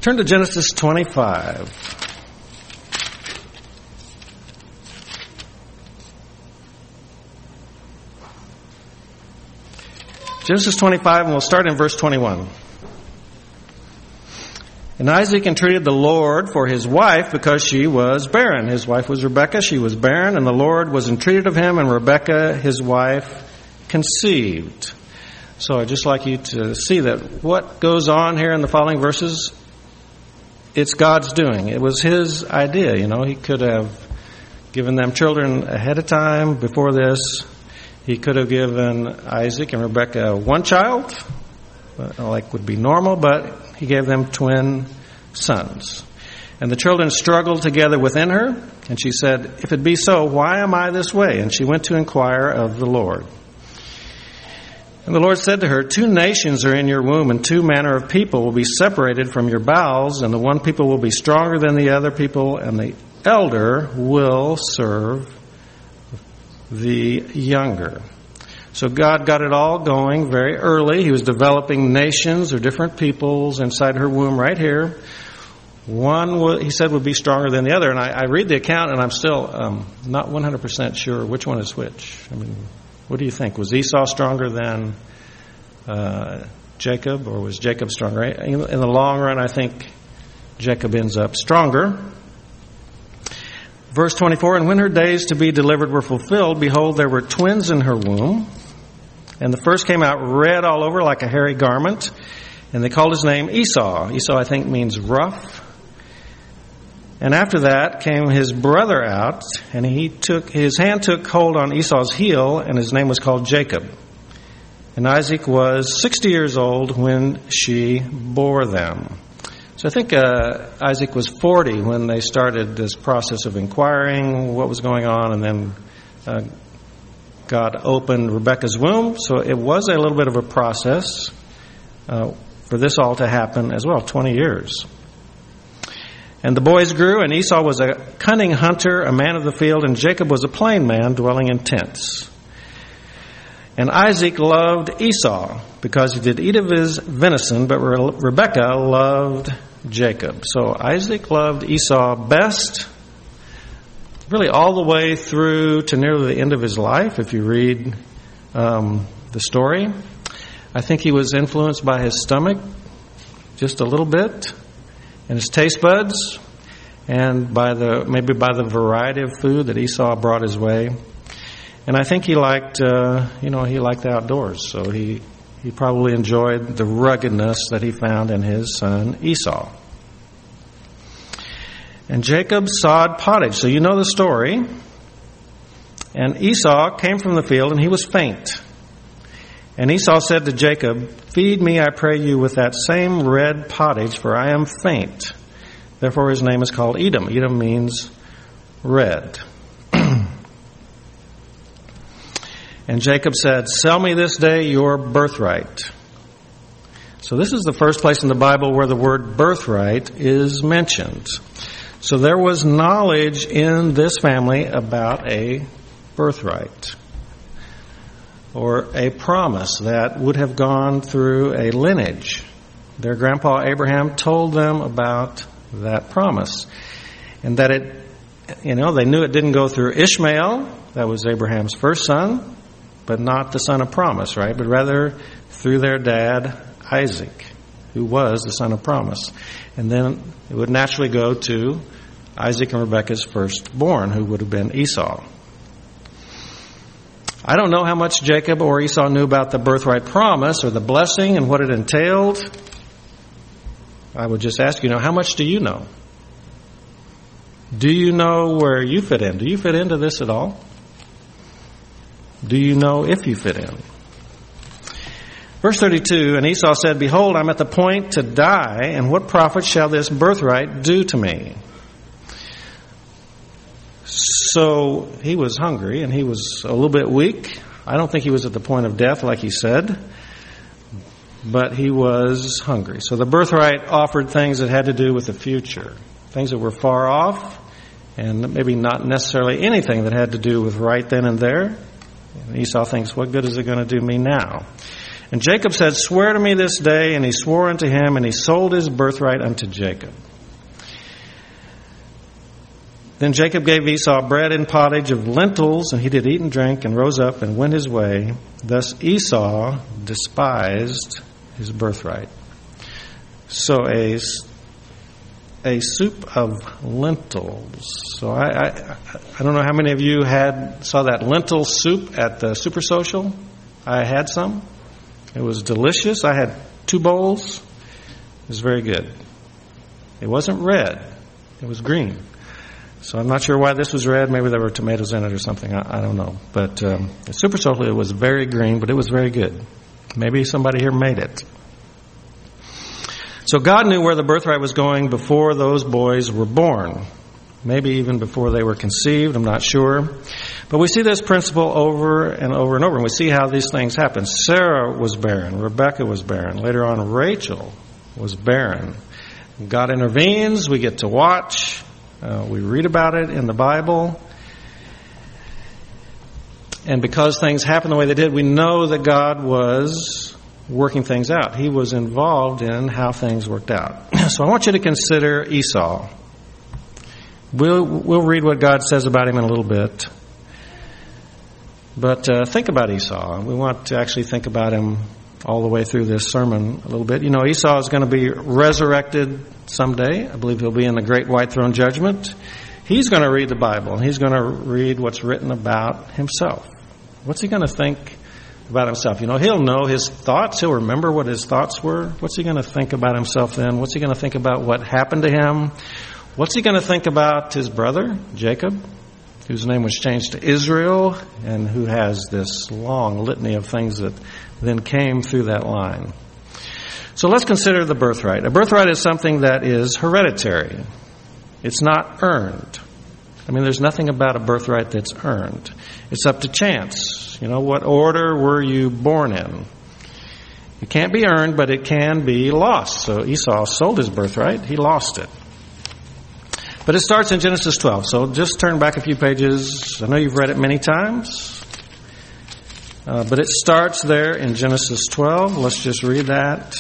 Turn to Genesis 25. Genesis 25, and we'll start in verse 21. And Isaac entreated the Lord for his wife because she was barren. His wife was Rebekah. She was barren, and the Lord was entreated of him, and Rebekah, his wife, conceived. So I'd just like you to see that what goes on here in the following verses, it's God's doing. It was his idea. You know, he could have given them children ahead of time before this. He could have given Isaac and Rebekah one child, like would be normal, but he gave them twin sons. And the children struggled together within her, and she said, "If it be so, why am I this way?" And she went to inquire of the Lord. And the Lord said to her, "Two nations are in your womb, and two manner of people will be separated from your bowels, and the one people will be stronger than the other people, and the elder will serve the younger." So God got it all going very early. He was developing nations or different peoples inside her womb right here. One, he said, would be stronger than the other. And I read the account, and I'm still not 100% sure which one is which. I mean, what do you think? Was Esau stronger than Jacob, or was Jacob stronger? In the long run, I think Jacob ends up stronger. Verse 24, and when her days to be delivered were fulfilled, behold, there were twins in her womb. And the first came out red all over like a hairy garment. And they called his name Esau. Esau, I think, means rough. And after that came his brother out, and his hand took hold on Esau's heel, and his name was called Jacob. And Isaac was 60 years old when she bore them. So I think Isaac was 40 when they started this process of inquiring what was going on, and then God opened Rebekah's womb. So it was a little bit of a process for this all to happen as well, 20 years. And the boys grew, and Esau was a cunning hunter, a man of the field, and Jacob was a plain man dwelling in tents. And Isaac loved Esau because he did eat of his venison, but Rebekah loved Jacob. So Isaac loved Esau best, really all the way through to nearly the end of his life, if you read the story. I think he was influenced by his stomach just a little bit, and his taste buds, and maybe by the variety of food that Esau brought his way. And I think he liked, he liked the outdoors. So he probably enjoyed the ruggedness that he found in his son Esau. And Jacob sawed pottage. So you know the story. And Esau came from the field, and he was faint. And Esau said to Jacob, "Feed me, I pray you, with that same red pottage, for I am faint." Therefore his name is called Edom. Edom means red. And Jacob said, "Sell me this day your birthright." So this is the first place in the Bible where the word birthright is mentioned. So there was knowledge in this family about a birthright, or a promise that would have gone through a lineage. Their grandpa Abraham told them about that promise. And that they knew it didn't go through Ishmael, that was Abraham's first son, but not the son of promise, right? But rather through their dad, Isaac, who was the son of promise. And then it would naturally go to Isaac and Rebekah's firstborn, who would have been Esau. I don't know how much Jacob or Esau knew about the birthright promise or the blessing and what it entailed. I would just ask, how much do you know? Do you know where you fit in? Do you fit into this at all? Do you know if you fit in? Verse 32, and Esau said, "Behold, I'm at the point to die, and what profit shall this birthright do to me?" So he was hungry, and he was a little bit weak. I don't think he was at the point of death, like he said, but he was hungry. So the birthright offered things that had to do with the future, things that were far off, and maybe not necessarily anything that had to do with right then and there. And Esau thinks, what good is it going to do me now? And Jacob said, "Swear to me this day." And he swore unto him, and he sold his birthright unto Jacob. Then Jacob gave Esau bread and pottage of lentils, and he did eat and drink, and rose up and went his way. Thus Esau despised his birthright. So a soup of lentils. So I don't know how many of you saw that lentil soup at the Super Social. I had some. It was delicious. I had 2 bowls. It was very good. It wasn't red. It was green. So I'm not sure why this was red. Maybe there were tomatoes in it or something. I don't know. But at Super Social, it was very green, but it was very good. Maybe somebody here made it. So God knew where the birthright was going before those boys were born. Maybe even before they were conceived. I'm not sure. But we see this principle over and over and over. And we see how these things happen. Sarah was barren. Rebecca was barren. Later on, Rachel was barren. God intervenes. We get to watch. We read about it in the Bible. And because things happened the way they did, we know that God was working things out. He was involved in how things worked out. So I want you to consider Esau. We'll read what God says about him in a little bit. But think about Esau. We want to actually think about him all the way through this sermon a little bit. You know, Esau is going to be resurrected someday. I believe he'll be in the great white throne judgment. He's going to read the Bible. He's going to read what's written about himself. What's he going to think about himself? You know, he'll know his thoughts. He'll remember what his thoughts were. What's he going to think about himself then? What's he going to think about what happened to him? What's he going to think about his brother, Jacob, whose name was changed to Israel, and who has this long litany of things that then came through that line? So let's consider the birthright. A birthright is something that is hereditary. It's not earned. I mean, there's nothing about a birthright that's earned. It's up to chance. You know, what order were you born in? It can't be earned, but it can be lost. So Esau sold his birthright. He lost it. But it starts in Genesis 12. So just turn back a few pages. I know you've read it many times. But it starts there in Genesis 12. Let's just read that.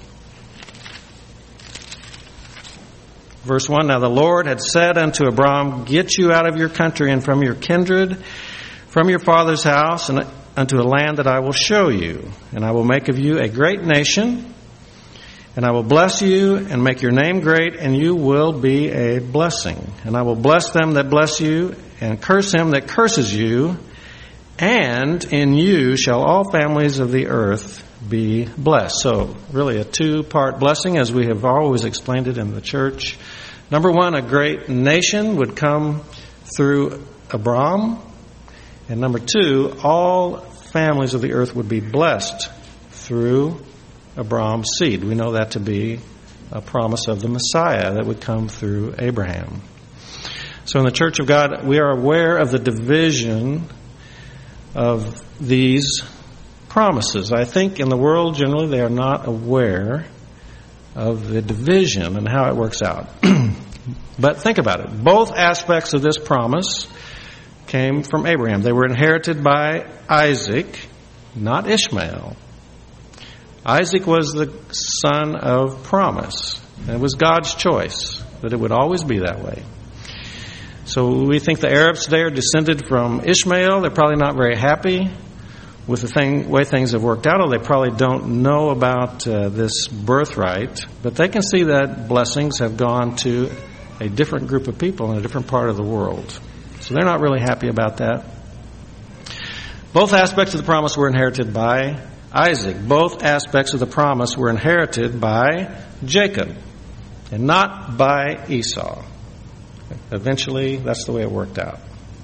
Verse 1, Now the Lord had said unto Abram, Get you out of your country and from your kindred, from your father's house, and unto a land that I will show you. And I will make of you a great nation, and I will bless you and make your name great, and you will be a blessing. And I will bless them that bless you, and curse him that curses you, and in you shall all families of the earth be blessed. So really a 2-part blessing, as we have always explained it in the church. Number 1, a great nation would come through Abram. And number 2, all families of the earth would be blessed through Abram's seed. We know that to be a promise of the Messiah that would come through Abraham. So in the Church of God, we are aware of the division of these promises. I think in the world generally they are not aware of the division and how it works out. But think about it. Both aspects of this promise came from Abraham. They were inherited by Isaac, not Ishmael. Isaac was the son of promise. And it was God's choice that it would always be that way. So we think the Arabs today are descended from Ishmael. They're probably not very happy with the way things have worked out, or they probably don't know about this birthright. But they can see that blessings have gone to a different group of people in a different part of the world. So they're not really happy about that. Both aspects of the promise were inherited by Isaac. Both aspects of the promise were inherited by Jacob and not by Esau. Eventually, that's the way it worked out.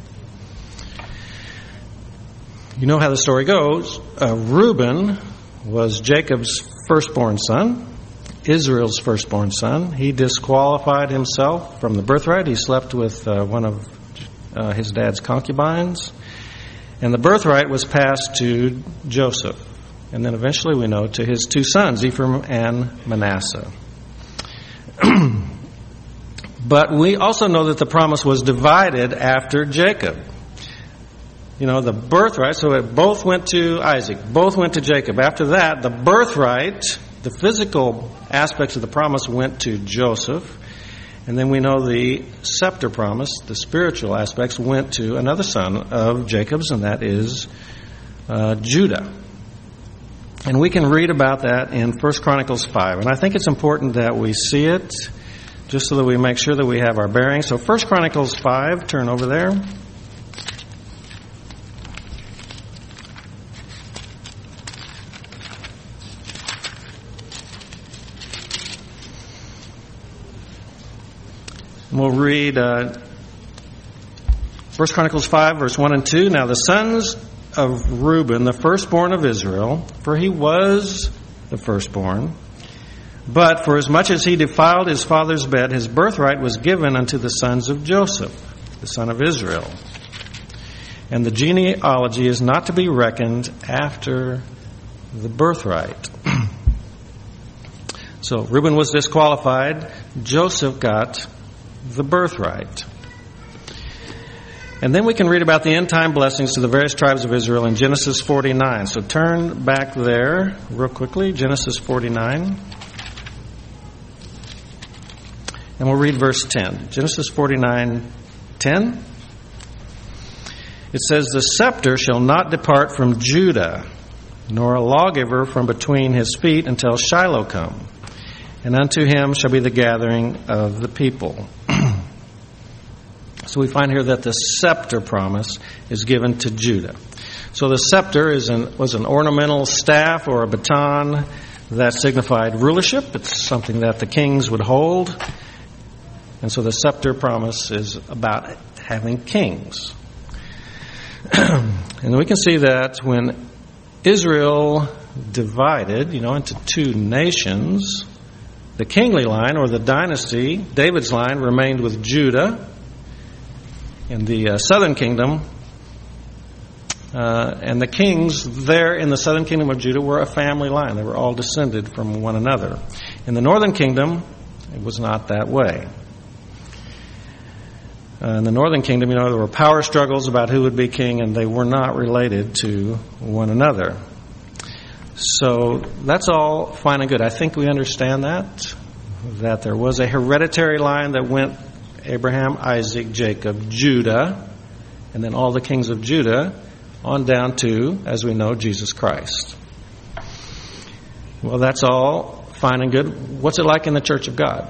You know how the story goes. Reuben was Jacob's firstborn son, Israel's firstborn son. He disqualified himself from the birthright. He slept with one of his dad's concubines. And the birthright was passed to Joseph. And then eventually we know to his 2 sons, Ephraim and Manasseh. But we also know that the promise was divided after Jacob. the birthright, so it both went to Isaac, both went to Jacob. After that, the birthright, the physical aspects of the promise went to Joseph. And then we know the scepter promise, the spiritual aspects, went to another son of Jacob's, and that is Judah. And we can read about that in 1 Chronicles 5. And I think it's important that we see it, just so that we make sure that we have our bearings. So 1 Chronicles 5, turn over there. We'll read 1 Chronicles 5, verse 1 and 2. Now the sons of Reuben, the firstborn of Israel, for he was the firstborn, but for as much as he defiled his father's bed, his birthright was given unto the sons of Joseph, the son of Israel. And the genealogy is not to be reckoned after the birthright. So Reuben was disqualified. Joseph got the birthright. And then we can read about the end-time blessings to the various tribes of Israel in Genesis 49. So turn back there real quickly, Genesis 49. And we'll read verse 10. Genesis 49:10. It says, "The scepter shall not depart from Judah, nor a lawgiver from between his feet until Shiloh come. And unto him shall be the gathering of the people." So we find here that the scepter promise is given to Judah. So the scepter was an ornamental staff or a baton that signified rulership. It's something that the kings would hold. And so the scepter promise is about having kings. And we can see that when Israel divided, into two nations, the kingly line, or the dynasty, David's line, remained with Judah. In the southern kingdom, and the kings there in the southern kingdom of Judah were a family line. They were all descended from one another. In the northern kingdom, it was not that way. In the northern kingdom, there were power struggles about who would be king, and they were not related to one another. So that's all fine and good. I think we understand that there was a hereditary line that went Abraham, Isaac, Jacob, Judah, and then all the kings of Judah, on down to, as we know, Jesus Christ. Well, that's all fine and good. What's it like in the Church of God?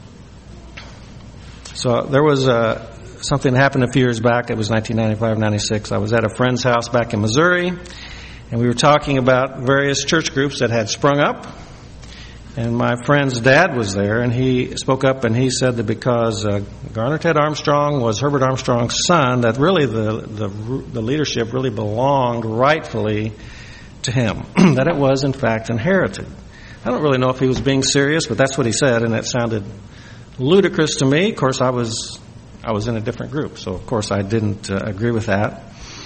So there was something that happened a few years back. It was 1995, 96. I was at a friend's house back in Missouri, and we were talking about various church groups that had sprung up. And my friend's dad was there, and he spoke up and he said that because Garner Ted Armstrong was Herbert Armstrong's son, that really the leadership really belonged rightfully to him, that it was in fact inherited. I don't really know if he was being serious, but that's what he said, and it sounded ludicrous to me. Of course, I was in a different group, so of course I didn't agree with that.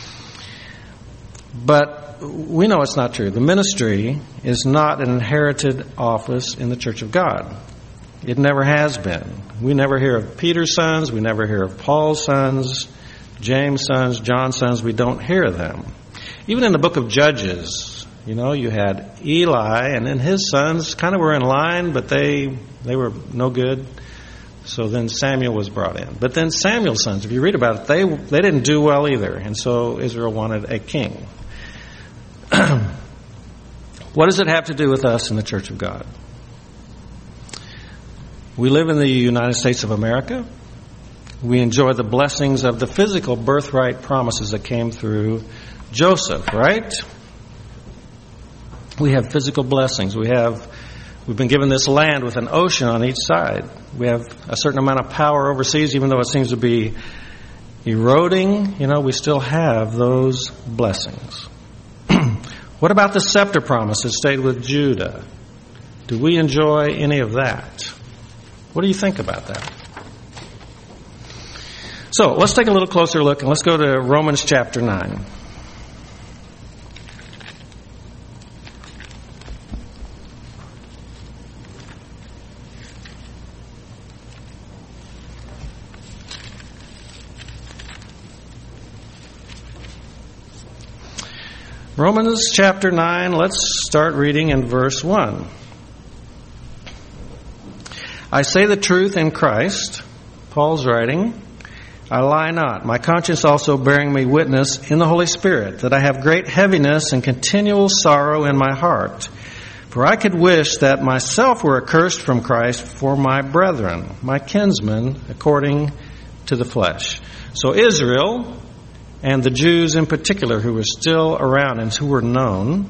But we know it's not true. The ministry is not an inherited office in the Church of God. It never has been. We never hear of Peter's sons. We never hear of Paul's sons, James' sons, John's sons. We don't hear them. Even in the book of Judges, you had Eli, and then his sons kind of were in line, but they were no good. So then Samuel was brought in. But then Samuel's sons, if you read about it, they didn't do well either. And so Israel wanted a king. What does it have to do with us in the Church of God? We live in the United States of America. We enjoy the blessings of the physical birthright promises that came through Joseph, right? We have physical blessings. We've been given this land with an ocean on each side. We have a certain amount of power overseas, even though it seems to be eroding. We still have those blessings. What about the scepter promise that stayed with Judah? Do we enjoy any of that? What do you think about that? So let's take a little closer look, and let's go to Romans chapter 9. Romans chapter 9, let's start reading in verse 1. I say the truth in Christ, Paul's writing, I lie not, my conscience also bearing me witness in the Holy Spirit, that I have great heaviness and continual sorrow in my heart. For I could wish that myself were accursed from Christ for my brethren, my kinsmen, according to the flesh. So Israel, and the Jews in particular who were still around and who were known,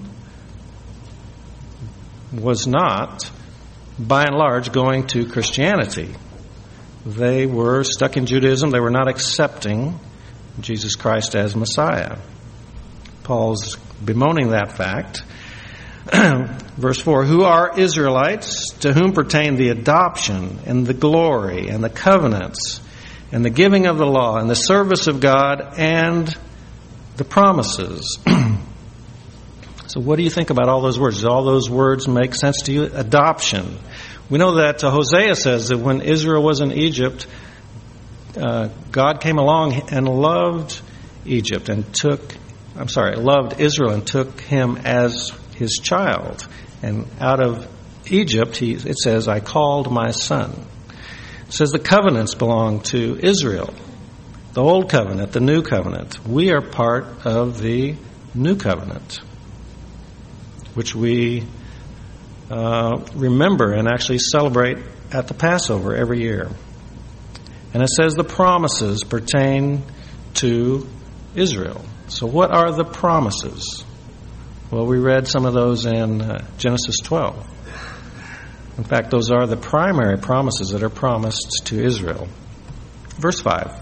was not, by and large, going to Christianity. They were stuck in Judaism. They were not accepting Jesus Christ as Messiah. Paul's bemoaning that fact. Verse 4, who are Israelites, to whom pertain the adoption and the glory and the covenants and the giving of the law and the service of God and the promises. So what do you think about all those words? Do all those words make sense to you? Adoption. We know that Hosea says that when Israel was in Egypt, God came along and loved Israel and took him as his child. And out of Egypt, it says, I called my son. It says the covenants belong to Israel. The old covenant, the new covenant. We are part of the new covenant, which we remember and actually celebrate at the Passover every year. And it says the promises pertain to Israel. So what are the promises? Well, we read some of those in Genesis 12. In fact, those are the primary promises that are promised to Israel. Verse 5.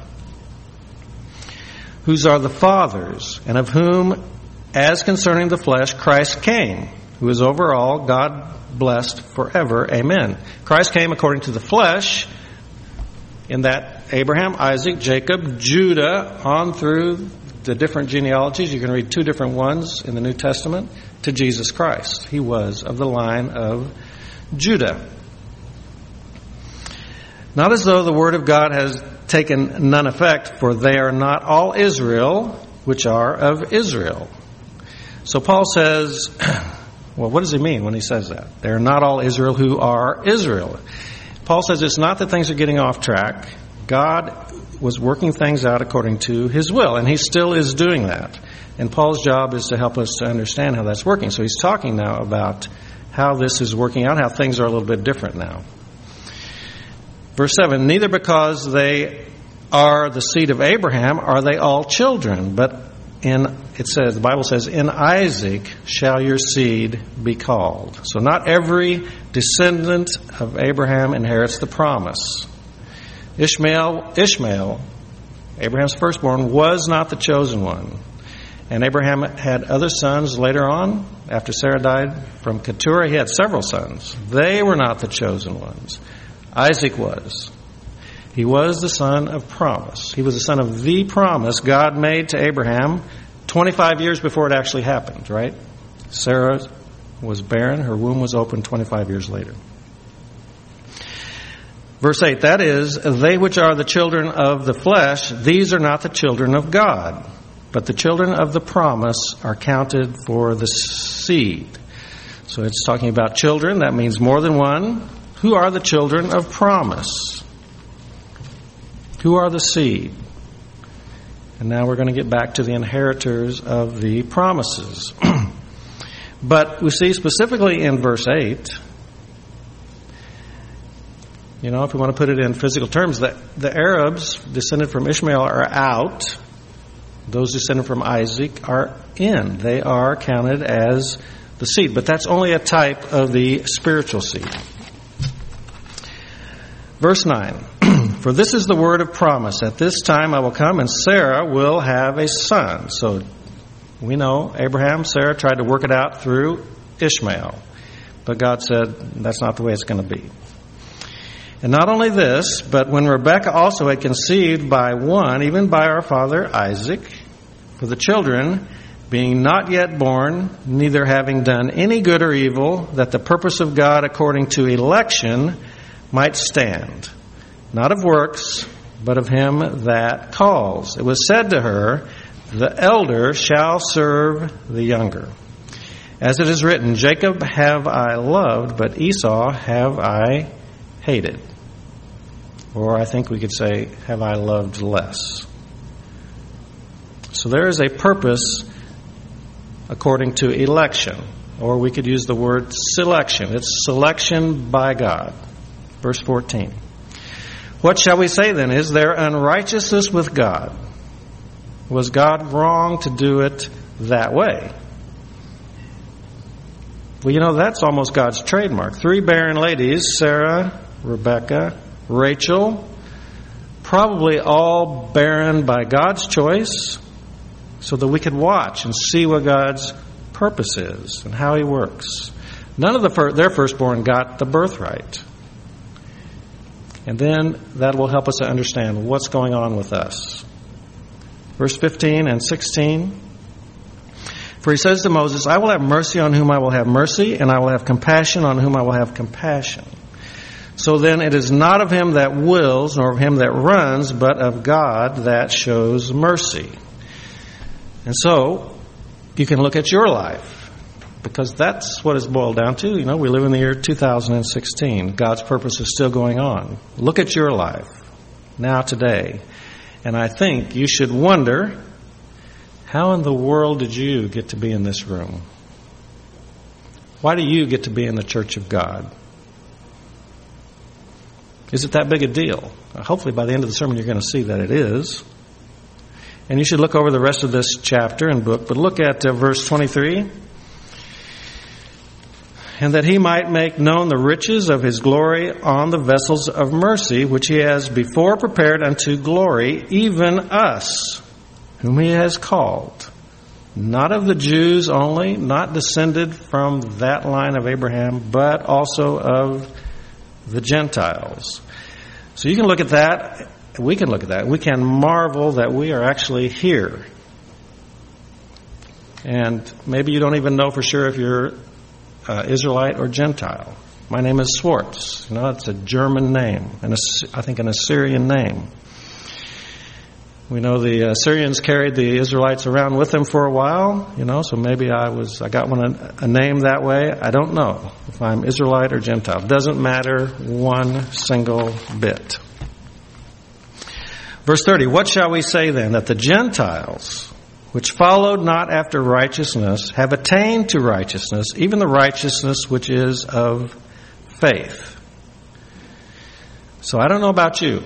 Whose are the fathers, and of whom, as concerning the flesh, Christ came, who is over all, God blessed forever. Amen. Christ came according to the flesh, in that Abraham, Isaac, Jacob, Judah, on through the different genealogies. You can read two different ones in the New Testament, to Jesus Christ. He was of the line of Judah. Not as though the word of God has taken none effect, for they are not all Israel, which are of Israel. So Paul says, well, what does he mean when he says that? They are not all Israel who are Israel. Paul says it's not that things are getting off track. God was working things out according to his will, and he still is doing that. And Paul's job is to help us to understand how that's working. So he's talking now about how this is working out, how things are a little bit different now. Verse 7, neither because they are the seed of Abraham are they all children, but the Bible says, in Isaac shall your seed be called. So not every descendant of Abraham inherits the promise. Ishmael, Abraham's firstborn, was not the chosen one. And Abraham had other sons later on, after Sarah died. From Keturah, he had several sons. They were not the chosen ones. Isaac was. He was the son of promise. He was the son of the promise God made to Abraham 25 years before it actually happened, right? Sarah was barren. Her womb was opened 25 years later. Verse 8, that is, they which are the children of the flesh, these are not the children of God, but the children of the promise are counted for the seed. So it's talking about children. That means more than one. Who are the children of promise? Who are the seed? And now we're going to get back to the inheritors of the promises. But we see specifically in verse 8, if we want to put it in physical terms, that the Arabs descended from Ishmael are out. Those descended from Isaac are in. They are counted as the seed. But that's only a type of the spiritual seed. Verse 9. For this is the word of promise. At this time I will come and Sarah will have a son. So we know Abraham, Sarah tried to work it out through Ishmael. But God said that's not the way it's going to be. And not only this, but when Rebekah also had conceived by one, even by our father Isaac, for the children being not yet born, neither having done any good or evil, that the purpose of God according to election might stand, not of works, but of him that calls. It was said to her, The elder shall serve the younger. As it is written, Jacob have I loved, but Esau have I hated. Or I think we could say, have I loved less. So there is a purpose according to election. Or we could use the word selection. It's selection by God. Verse 14. What shall we say then? Is there unrighteousness with God? Was God wrong to do it that way? Well, that's almost God's trademark. 3 barren ladies, Sarah, Rebecca, Rachel, probably all barren by God's choice, so that we could watch and see what God's purpose is and how He works. None of their firstborn got the birthright. And then that will help us to understand what's going on with us. Verse 15 and 16. For He says to Moses, I will have mercy on whom I will have mercy, and I will have compassion on whom I will have compassion. So then it is not of him that wills, nor of him that runs, but of God that shows mercy. And so, you can look at your life, because that's what it's boiled down to. We live in the year 2016. God's purpose is still going on. Look at your life, now, today. And I think you should wonder, how in the world did you get to be in this room? Why do you get to be in the church of God? Is it that big a deal? Hopefully by the end of the sermon you're going to see that it is. And you should look over the rest of this chapter and book. But look at verse 23. And that He might make known the riches of His glory on the vessels of mercy, which He has before prepared unto glory, even us, whom He has called. Not of the Jews only, not descended from that line of Abraham, but also of the Gentiles. So you can look at that. We can look at that. We can marvel that we are actually here. And maybe you don't even know for sure if you're Israelite or Gentile. My name is Swartz. It's a German name, and I think an Assyrian name. We know the Assyrians carried the Israelites around with them for a while, so maybe I got a name that way. I don't know if I'm Israelite or Gentile. Doesn't matter one single bit. Verse 30, what shall we say then? That the Gentiles, which followed not after righteousness, have attained to righteousness, even the righteousness which is of faith. So I don't know about you.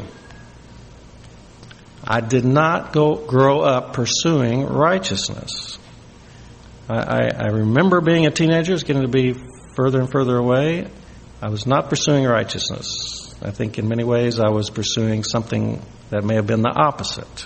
I did not grow up pursuing righteousness. I remember being a teenager, it's getting to be further and further away. I was not pursuing righteousness. I think in many ways I was pursuing something that may have been the opposite.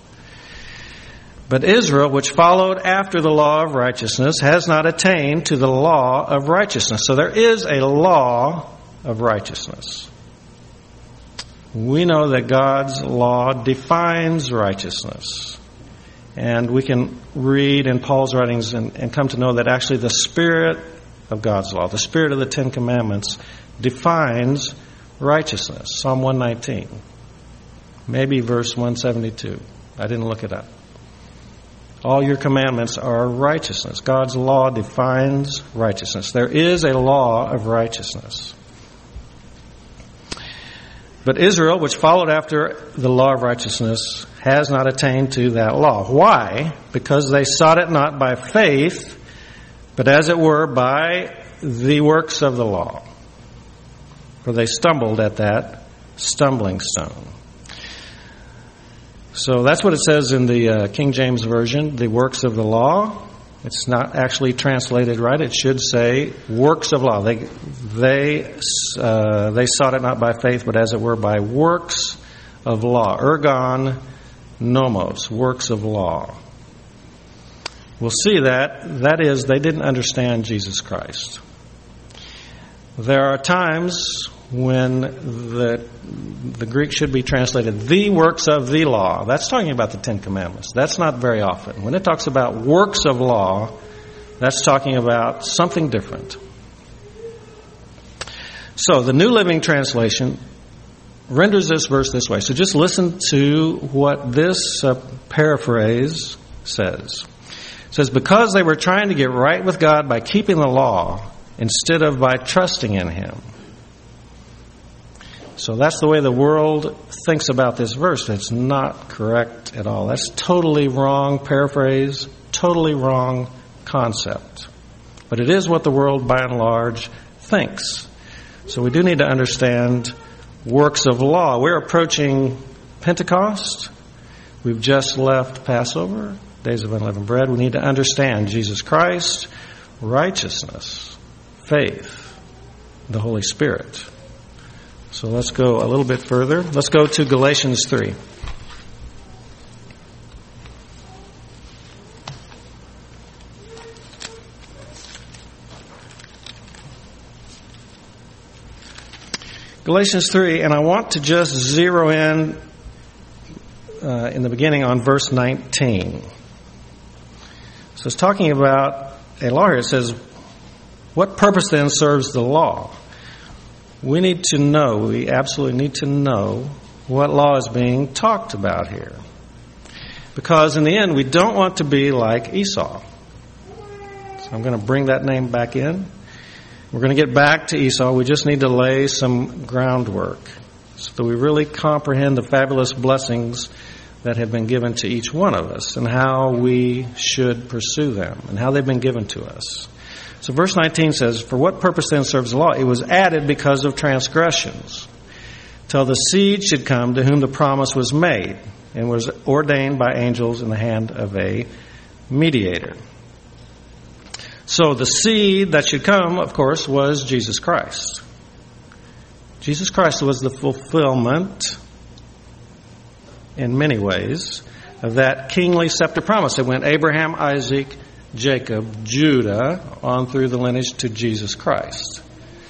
But Israel, which followed after the law of righteousness, has not attained to the law of righteousness. So there is a law of righteousness. We know that God's law defines righteousness. And we can read in Paul's writings and come to know that actually the spirit of God's law, the spirit of the Ten Commandments, defines righteousness. Psalm 119. Maybe verse 172. I didn't look it up. All your commandments are righteousness. God's law defines righteousness. There is a law of righteousness. But Israel, which followed after the law of righteousness, has not attained to that law. Why? Because they sought it not by faith, but as it were by the works of the law. For they stumbled at that stumbling stone. So that's what it says in the King James Version, the works of the law. It's not actually translated right. It should say works of law. They sought it not by faith, but as it were by works of law. Ergon nomos, works of law. We'll see that is, they didn't understand Jesus Christ. There are times when the Greek should be translated the works of the law. That's talking about the Ten Commandments. That's not very often. When it talks about works of law, that's talking about something different. So the New Living Translation renders this verse this way. So just listen to what this paraphrase says. It says, because they were trying to get right with God by keeping the law instead of by trusting in Him. So that's the way the world thinks about this verse. It's not correct at all. That's totally wrong paraphrase, totally wrong concept. But it is what the world, by and large, thinks. So we do need to understand works of law. We're approaching Pentecost. We've just left Passover, days of unleavened bread. We need to understand Jesus Christ, righteousness, faith, the Holy Spirit. So let's go a little bit further. Let's go to Galatians 3. Galatians 3, and I want to just zero in the beginning on verse 19. So it's talking about a law here. It says, what purpose then serves the law? We need to know, we absolutely need to know what law is being talked about here. Because in the end, we don't want to be like Esau. So I'm going to bring that name back in. We're going to get back to Esau. We just need to lay some groundwork so that we really comprehend the fabulous blessings that have been given to each one of us and how we should pursue them and how they've been given to us. So verse 19 says, for what purpose then serves the law? It was added because of transgressions, till the seed should come to whom the promise was made and was ordained by angels in the hand of a mediator. So the seed that should come, of course, was Jesus Christ. Jesus Christ was the fulfillment, in many ways, of that kingly scepter promise that went Abraham, Isaac, Jacob, Judah, on through the lineage to Jesus Christ.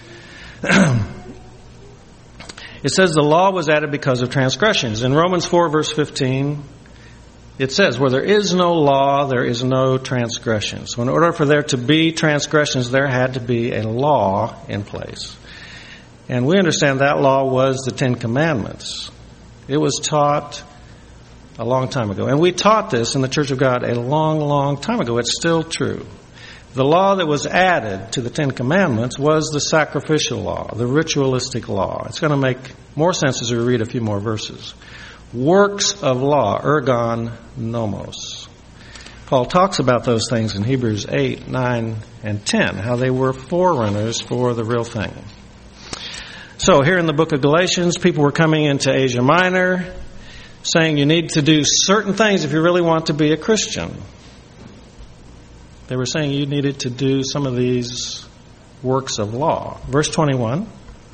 It says the law was added because of transgressions. In Romans 4, verse 15, it says, where there is no law, there is no transgression. So in order for there to be transgressions, there had to be a law in place. And we understand that law was the Ten Commandments. It was taught a long time ago. And we taught this in the Church of God a long, long time ago. It's still true. The law that was added to the Ten Commandments was the sacrificial law, the ritualistic law. It's going to make more sense as we read a few more verses. Works of law, ergon nomos. Paul talks about those things in Hebrews 8, 9, and 10, how they were forerunners for the real thing. So here in the book of Galatians, people were coming into Asia Minor, saying you need to do certain things if you really want to be a Christian. They were saying you needed to do some of these works of law. Verse 21.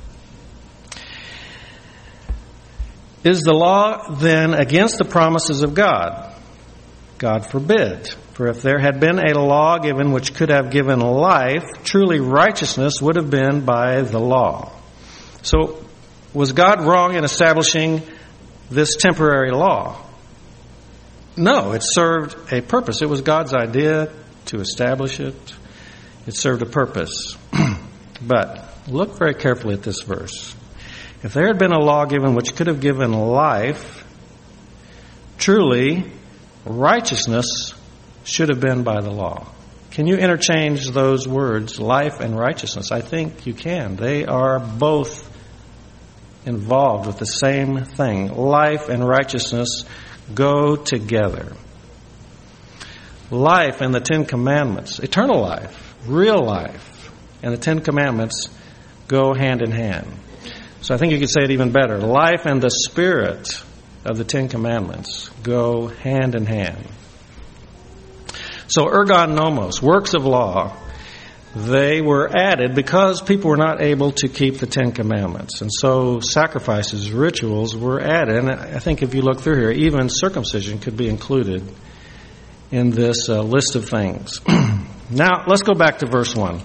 Is the law then against the promises of God? God forbid. For if there had been a law given which could have given life, truly righteousness would have been by the law. So, was God wrong in establishing this temporary law? No, it served a purpose. It was God's idea to establish it. It served a purpose. But look very carefully at this verse. If there had been a law given which could have given life, truly righteousness should have been by the law. Can you interchange those words, life and righteousness? I think you can. They are both involved with the same thing. Life and righteousness go together. Life and the Ten Commandments, eternal life, real life, and the Ten Commandments go hand in hand. So I think you could say it even better. Life and the spirit of the Ten Commandments go hand in hand. So ergon nomos, works of law, they were added because people were not able to keep the Ten Commandments. And so sacrifices, rituals were added. And I think if you look through here, even circumcision could be included in this list of things. Now, let's go back to verse 1.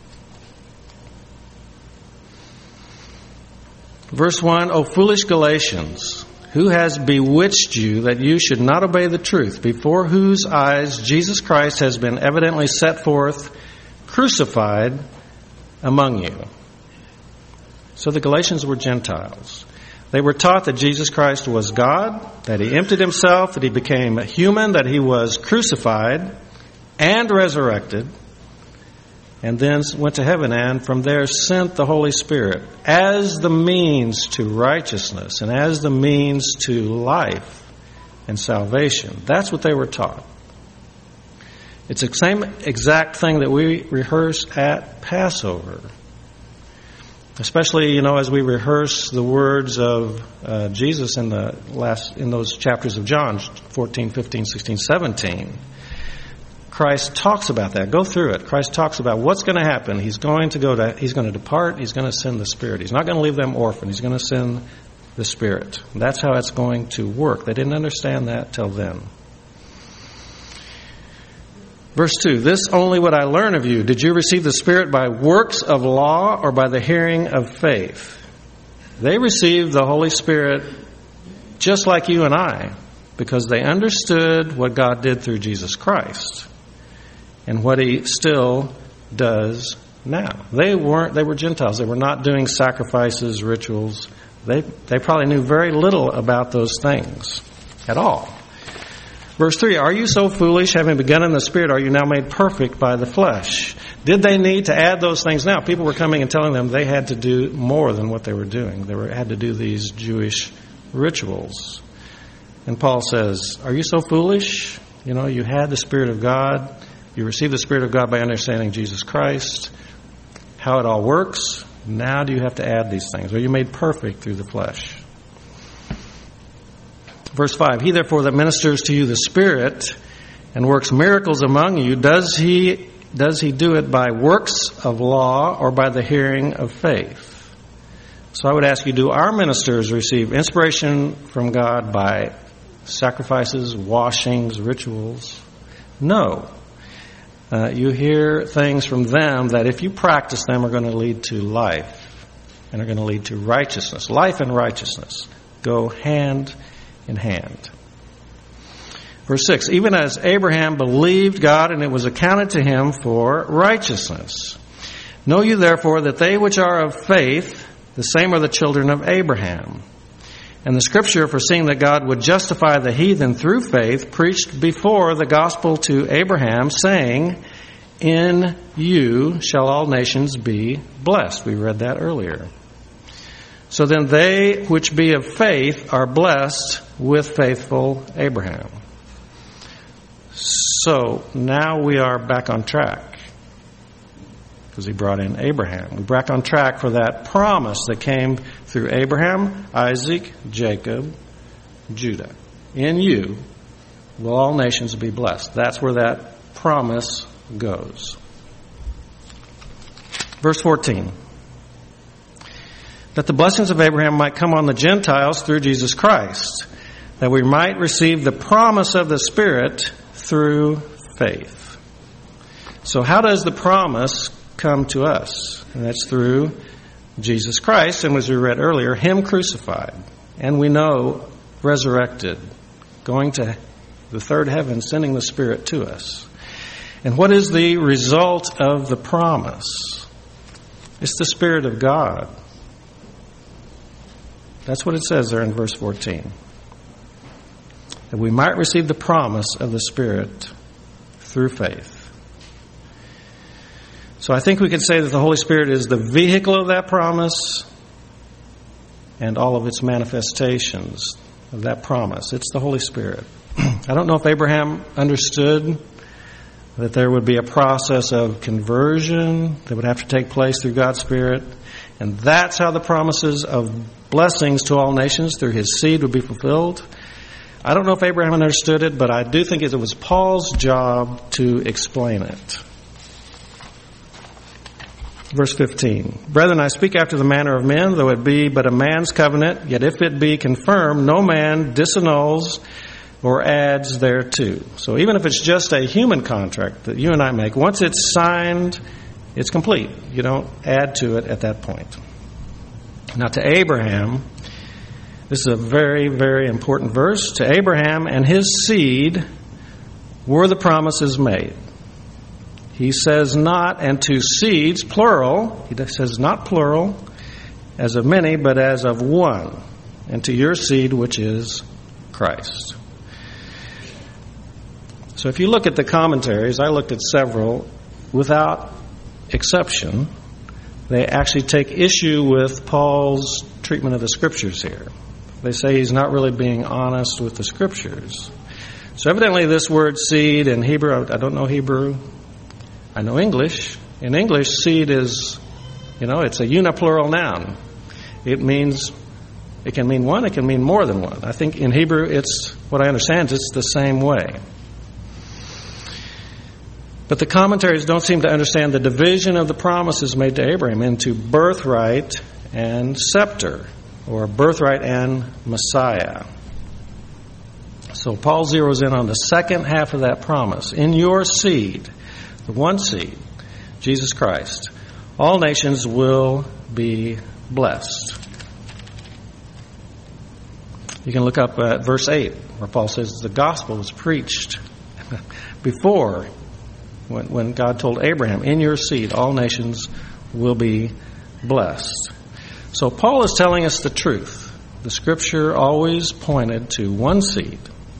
Verse 1, O foolish Galatians, who has bewitched you that you should not obey the truth, before whose eyes Jesus Christ has been evidently set forth, crucified among you. So the Galatians were Gentiles. They were taught that Jesus Christ was God, that he emptied himself, that he became human, that he was crucified and resurrected, and then went to heaven, and from there sent the Holy Spirit as the means to righteousness and as the means to life and salvation. That's what they were taught. It's the same exact thing that we rehearse at Passover. Especially, as we rehearse the words of Jesus in those chapters of John, 14, 15, 16, 17. Christ talks about that. Go through it. Christ talks about what's going to happen. He's going to depart. He's going to send the Spirit. He's not going to leave them orphaned. He's going to send the Spirit. That's how it's going to work. They didn't understand that till then. Verse 2, this only would I learn of you. Did you receive the Spirit by works of law or by the hearing of faith? They received the Holy Spirit just like you and I, because they understood what God did through Jesus Christ and what he still does now. They were Gentiles. They were not doing sacrifices, rituals. They probably knew very little about those things at all. Verse 3, are you so foolish, having begun in the Spirit, are you now made perfect by the flesh? Did they need to add those things now? People were coming and telling them they had to do more than what they were doing. They had to do these Jewish rituals. And Paul says, are you so foolish? You had the Spirit of God. You received the Spirit of God by understanding Jesus Christ, how it all works. Now do you have to add these things? Are you made perfect through the flesh? Verse 5, he therefore that ministers to you the Spirit and works miracles among you, does he do it by works of law or by the hearing of faith? So I would ask you, do our ministers receive inspiration from God by sacrifices, washings, rituals? No. You hear things from them that if you practice them are going to lead to life and are going to lead to righteousness. Life and righteousness go hand in hand. Verse 6, even as Abraham believed God, and it was accounted to him for righteousness. Know you therefore that they which are of faith, the same are the children of Abraham. And the Scripture, foreseeing that God would justify the heathen through faith, preached before the gospel to Abraham, saying, in you shall all nations be blessed. We read that earlier. So then they which be of faith are blessed with faithful Abraham. So now we are back on track, because he brought in Abraham. We're back on track for that promise that came through Abraham, Isaac, Jacob, Judah. In you will all nations be blessed. That's where that promise goes. Verse 14. That the blessings of Abraham might come on the Gentiles through Jesus Christ, that we might receive the promise of the Spirit through faith. So how does the promise come to us? And that's through Jesus Christ, and as we read earlier, him crucified, and we know resurrected, going to the third heaven, sending the Spirit to us. And what is the result of the promise? It's the Spirit of God. That's what it says there in verse 14. That we might receive the promise of the Spirit through faith. So I think we could say that the Holy Spirit is the vehicle of that promise and all of its manifestations of that promise. It's the Holy Spirit. I don't know if Abraham understood that there would be a process of conversion that would have to take place through God's Spirit. And that's how the promises of blessings to all nations through his seed would be fulfilled. I don't know if Abraham understood it, but I do think it was Paul's job to explain it. Verse 15. Brethren, I speak after the manner of men, though it be but a man's covenant, yet if it be confirmed, no man disannuls or adds thereto. So even if it's just a human contract that you and I make, once it's signed, it's complete. You don't add to it at that point. Now to Abraham, this is a very, very important verse. To Abraham and his seed were the promises made. He says not, and to seeds, plural. He says not plural, as of many, but as of one. and to your seed, which is Christ. So if you look at the commentaries, I looked at several, without exception, they actually take issue with Paul's treatment of the Scriptures here. They say he's not really being honest with the Scriptures. So evidently this word seed in Hebrew, I don't know Hebrew, I know English. In English, seed is, it's a uniplural noun. It can mean one, it can mean more than one. I think in Hebrew, what I understand, it's the same way. But the commentaries don't seem to understand the division of the promises made to Abraham into birthright and scepter, or birthright and Messiah. So Paul zeroes in on the second half of that promise. In your seed, the one seed, Jesus Christ, all nations will be blessed. You can look up at verse 8, where Paul says the gospel was preached before, when God told Abraham, in your seed, all nations will be blessed. So Paul is telling us the truth. The Scripture always pointed to one seed.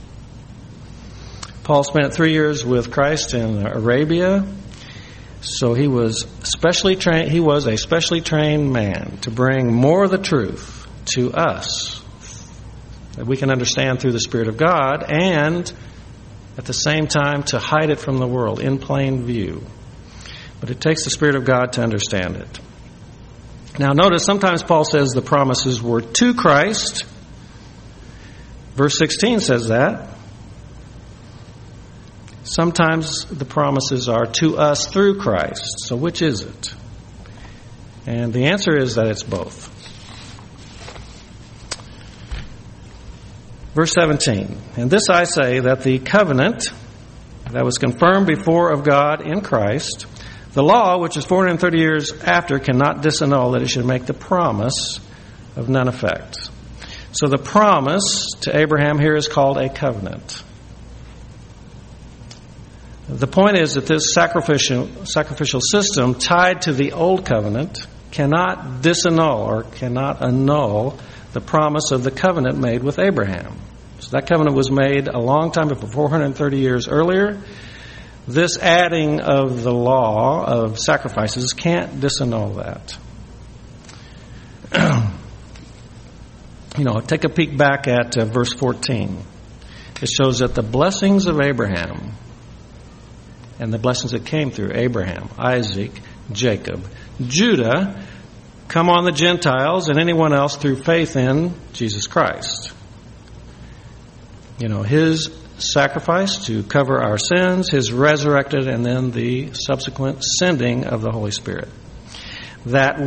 Paul spent 3 years with Christ in Arabia, so he was a specially trained man to bring more of the truth to us that we can understand through the Spirit of God, and at the same time to hide it from the world in plain view. But it takes the Spirit of God to understand it. Now notice, sometimes Paul says the promises were to Christ. Verse 16 says that. Sometimes the promises are to us through Christ. So which is it? And the answer is that it's both. Verse 17, and this I say, that the covenant that was confirmed before of God in Christ, the law, which is 430 years after, cannot disannul that it should make the promise of none effect. So the promise to Abraham here is called a covenant. The point is that this sacrificial system tied to the old covenant cannot disannul or cannot annul the promise of the covenant made with Abraham. So that covenant was made a long time before, 430 years earlier. This adding of the law of sacrifices can't disannul that. Take a peek back at verse 14. It shows that the blessings of Abraham and the blessings that came through Abraham, Isaac, Jacob, Judah, come on the Gentiles and anyone else through faith in Jesus Christ. His sacrifice to cover our sins, His resurrected, and then the subsequent sending of the Holy Spirit. That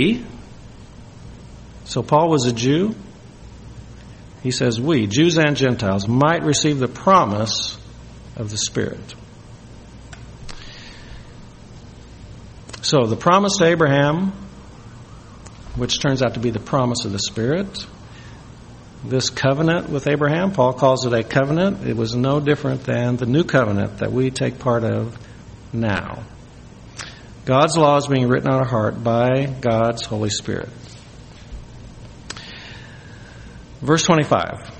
so Paul was a Jew. He says we, Jews and Gentiles, might receive the promise of the Spirit. So the promise to Abraham, which turns out to be the promise of the Spirit, this covenant with Abraham, Paul calls it a covenant. It was no different than the new covenant that we take part of now. God's law is being written on our heart by God's Holy Spirit. Verse 25.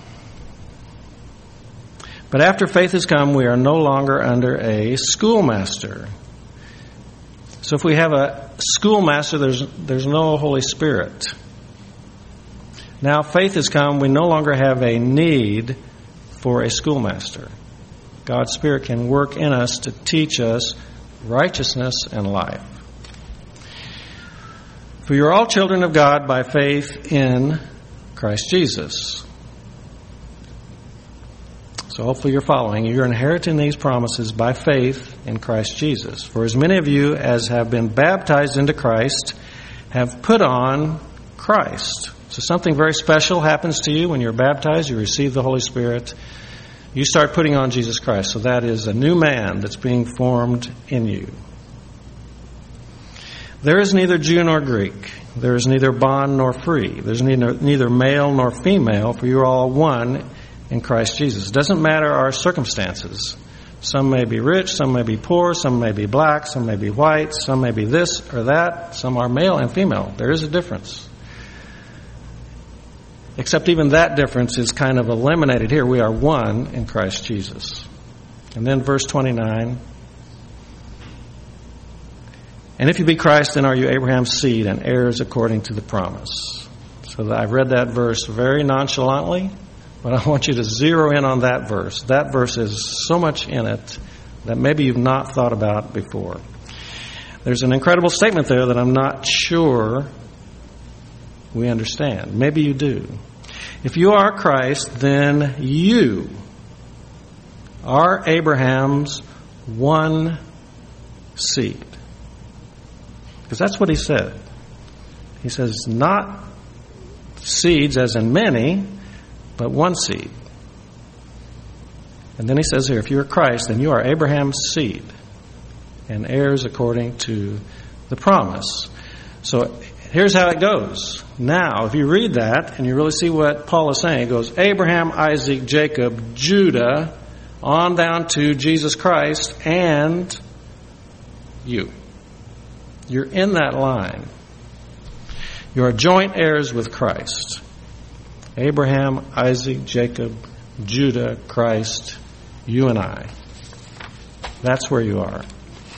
But after faith has come, we are no longer under a schoolmaster. So if we have a schoolmaster, there's no Holy Spirit. Now faith has come, we no longer have a need for a schoolmaster. God's Spirit can work in us to teach us righteousness and life. For you're all children of God by faith in Christ Jesus. So hopefully you're following. You're inheriting these promises by faith in Christ Jesus. For as many of you as have been baptized into Christ have put on Christ. So something very special happens to you when you're baptized. You receive the Holy Spirit. You start putting on Jesus Christ. So that is a new man that's being formed in you. There is neither Jew nor Greek. There is neither bond nor free. There's neither male nor female, for you are all one in Christ Jesus. It doesn't matter our circumstances. Some may be rich, some may be poor, some may be black, some may be white, some may be this or that. Some are male and female. There is a difference. Except even that difference is kind of eliminated here. We are one in Christ Jesus. And then verse 29. And if you be Christ, then are you Abraham's seed and heirs according to the promise. So I've read that verse very nonchalantly, but I want you to zero in on that verse. That verse has so much in it that maybe you've not thought about before. There's an incredible statement there that I'm not sure we understand. Maybe you do. If you are Christ, then you are Abraham's one seed. Because that's what he said. He says, not seeds as in many, but one seed. And then he says here, if you are Christ, then you are Abraham's seed and heirs according to the promise. So here's how it goes. Now, if you read that and you really see what Paul is saying, it goes Abraham, Isaac, Jacob, Judah, on down to Jesus Christ, and you. You're in that line. You are joint heirs with Christ. Abraham, Isaac, Jacob, Judah, Christ, you and I. That's where you are.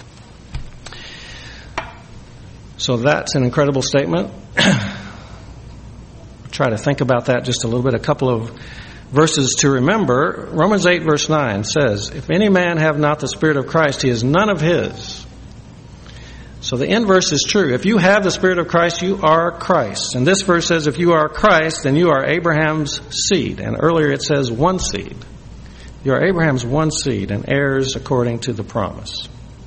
So that's an incredible statement. Try to think about that just a little bit. A couple of verses to remember. Romans 8 verse 9 says, if any man have not the Spirit of Christ, he is none of his. So the inverse is true. If you have the Spirit of Christ, you are Christ. And this verse says, if you are Christ, then you are Abraham's seed. And earlier it says one seed. You are Abraham's one seed and heirs according to the promise.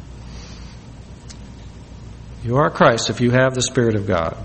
You are Christ if you have the Spirit of God.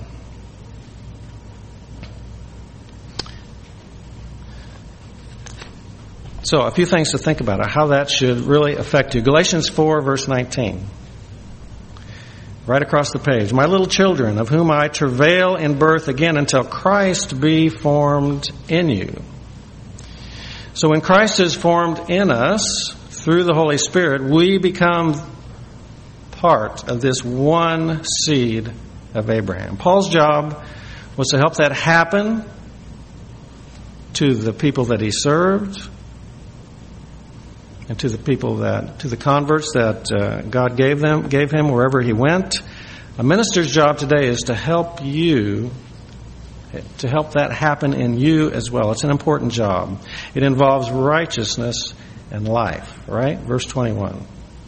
So a few things to think about, how that should really affect you. Galatians 4 verse 19. Right across the page. My little children, of whom I travail in birth again until Christ be formed in you. So when Christ is formed in us through the Holy Spirit, we become part of this one seed of Abraham. Paul's job was to help that happen to the people that he served and to the people to the converts that God gave him wherever he went. A minister's job today is to help that happen in you as well. It's an important job. It involves righteousness and life, right? Verse 21.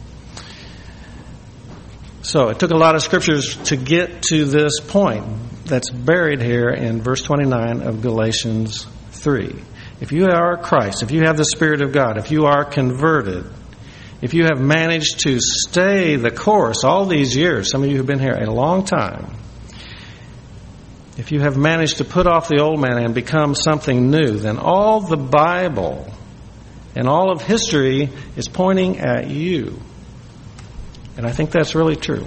So it took a lot of scriptures to get to this point that's buried here in verse 29 of Galatians 3. If you are Christ, if you have the Spirit of God, if you are converted, if you have managed to stay the course all these years, some of you have been here a long time, if you have managed to put off the old man and become something new, then all the Bible and all of history is pointing at you. And I think that's really true.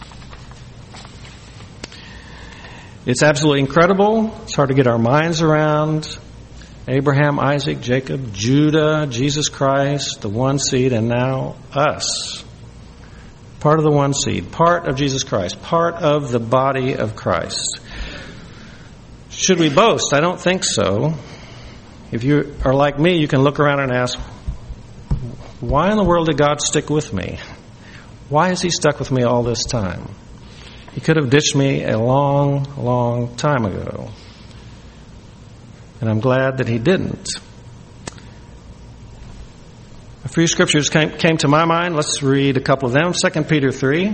It's absolutely incredible. It's hard to get our minds around. Abraham, Isaac, Jacob, Judah, Jesus Christ, the one seed, and now us. Part of the one seed, part of Jesus Christ, part of the body of Christ. Should we boast? I don't think so. If you are like me, you can look around and ask, why in the world did God stick with me? Why has he stuck with me all this time? He could have ditched me a long, long time ago. And I'm glad that he didn't. A few scriptures came to my mind. Let's read a couple of them. 2 Peter 3.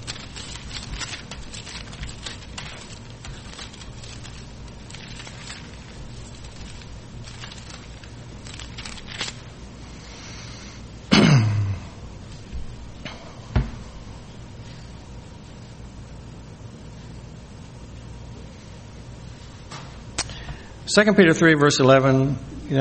Second Peter 3, verse 11,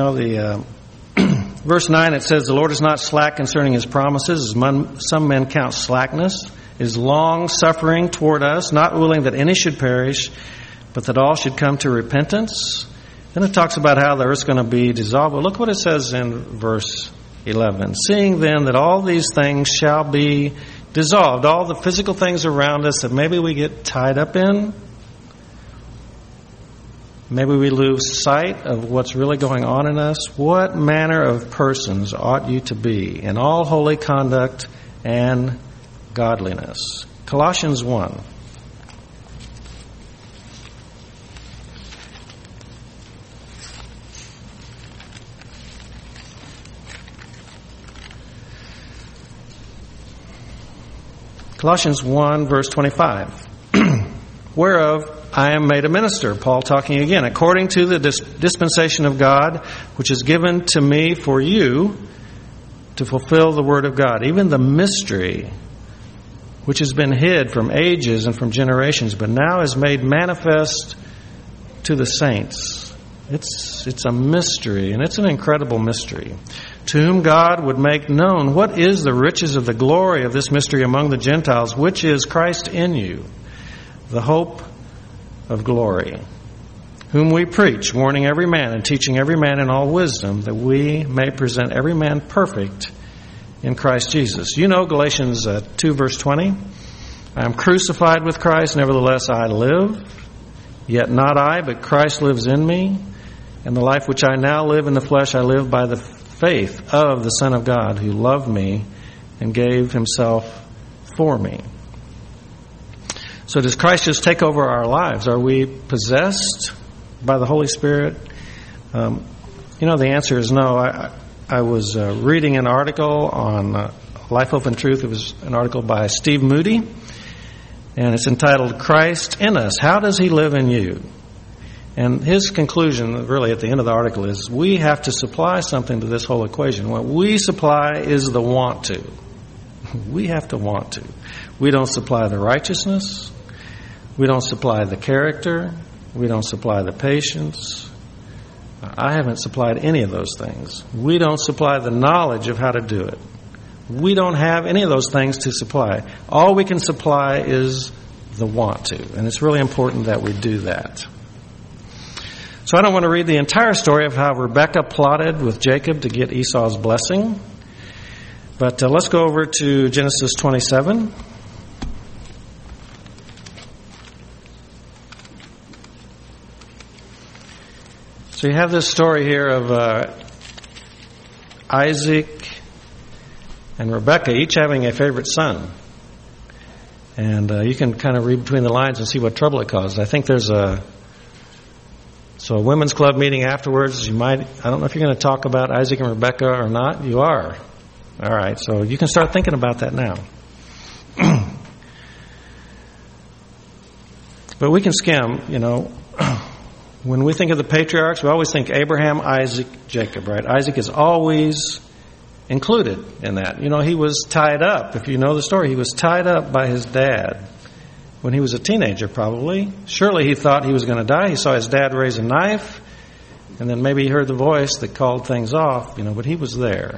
verse 9, it says, the Lord is not slack concerning his promises, as some men count slackness, is long-suffering toward us, not willing that any should perish, but that all should come to repentance. Then it talks about how the earth's going to be dissolved. But look what it says in verse 11. Seeing then that all these things shall be dissolved, all the physical things around us that maybe we get tied up in, maybe we lose sight of what's really going on in us. What manner of persons ought you to be in all holy conduct and godliness? Colossians 1. Colossians 1, verse 25. Whereof I am made a minister, Paul talking again, according to the dispensation of God, which is given to me for you to fulfill the word of God, even the mystery which has been hid from ages and from generations, but now is made manifest to the saints. It's a mystery, and it's an incredible mystery. To whom God would make known what is the riches of the glory of this mystery among the Gentiles, which is Christ in you, the hope of glory, whom we preach, warning every man and teaching every man in all wisdom, that we may present every man perfect in Christ Jesus. You know Galatians 2, verse 20. I am crucified with Christ, nevertheless I live, yet not I, but Christ lives in me. And the life which I now live in the flesh, I live by the faith of the Son of God, who loved me and gave himself for me. So does Christ just take over our lives? Are we possessed by the Holy Spirit? The answer is no. I was reading an article on Life, Hope, and Truth. It was an article by Steve Moody, and it's entitled, Christ in Us. How does he live in you? And his conclusion, really at the end of the article, is we have to supply something to this whole equation. What we supply is the want to. We have to want to. We don't supply the righteousness. We don't supply the character. We don't supply the patience. I haven't supplied any of those things. We don't supply the knowledge of how to do it. We don't have any of those things to supply. All we can supply is the want to. And it's really important that we do that. So I don't want to read the entire story of how Rebekah plotted with Jacob to get Esau's blessing. But let's go over to Genesis 27. So you have this story here of Isaac and Rebekah each having a favorite son. And you can kind of read between the lines and see what trouble it caused. I think there's a women's club meeting afterwards. I don't know if you're going to talk about Isaac and Rebekah or not. You are. All right, so you can start thinking about that now. But we can skim, when we think of the patriarchs, we always think Abraham, Isaac, Jacob, right? Isaac is always included in that. He was tied up. If you know the story, he was tied up by his dad when he was a teenager, probably. Surely he thought he was going to die. He saw his dad raise a knife, and then maybe he heard the voice that called things off, but he was there.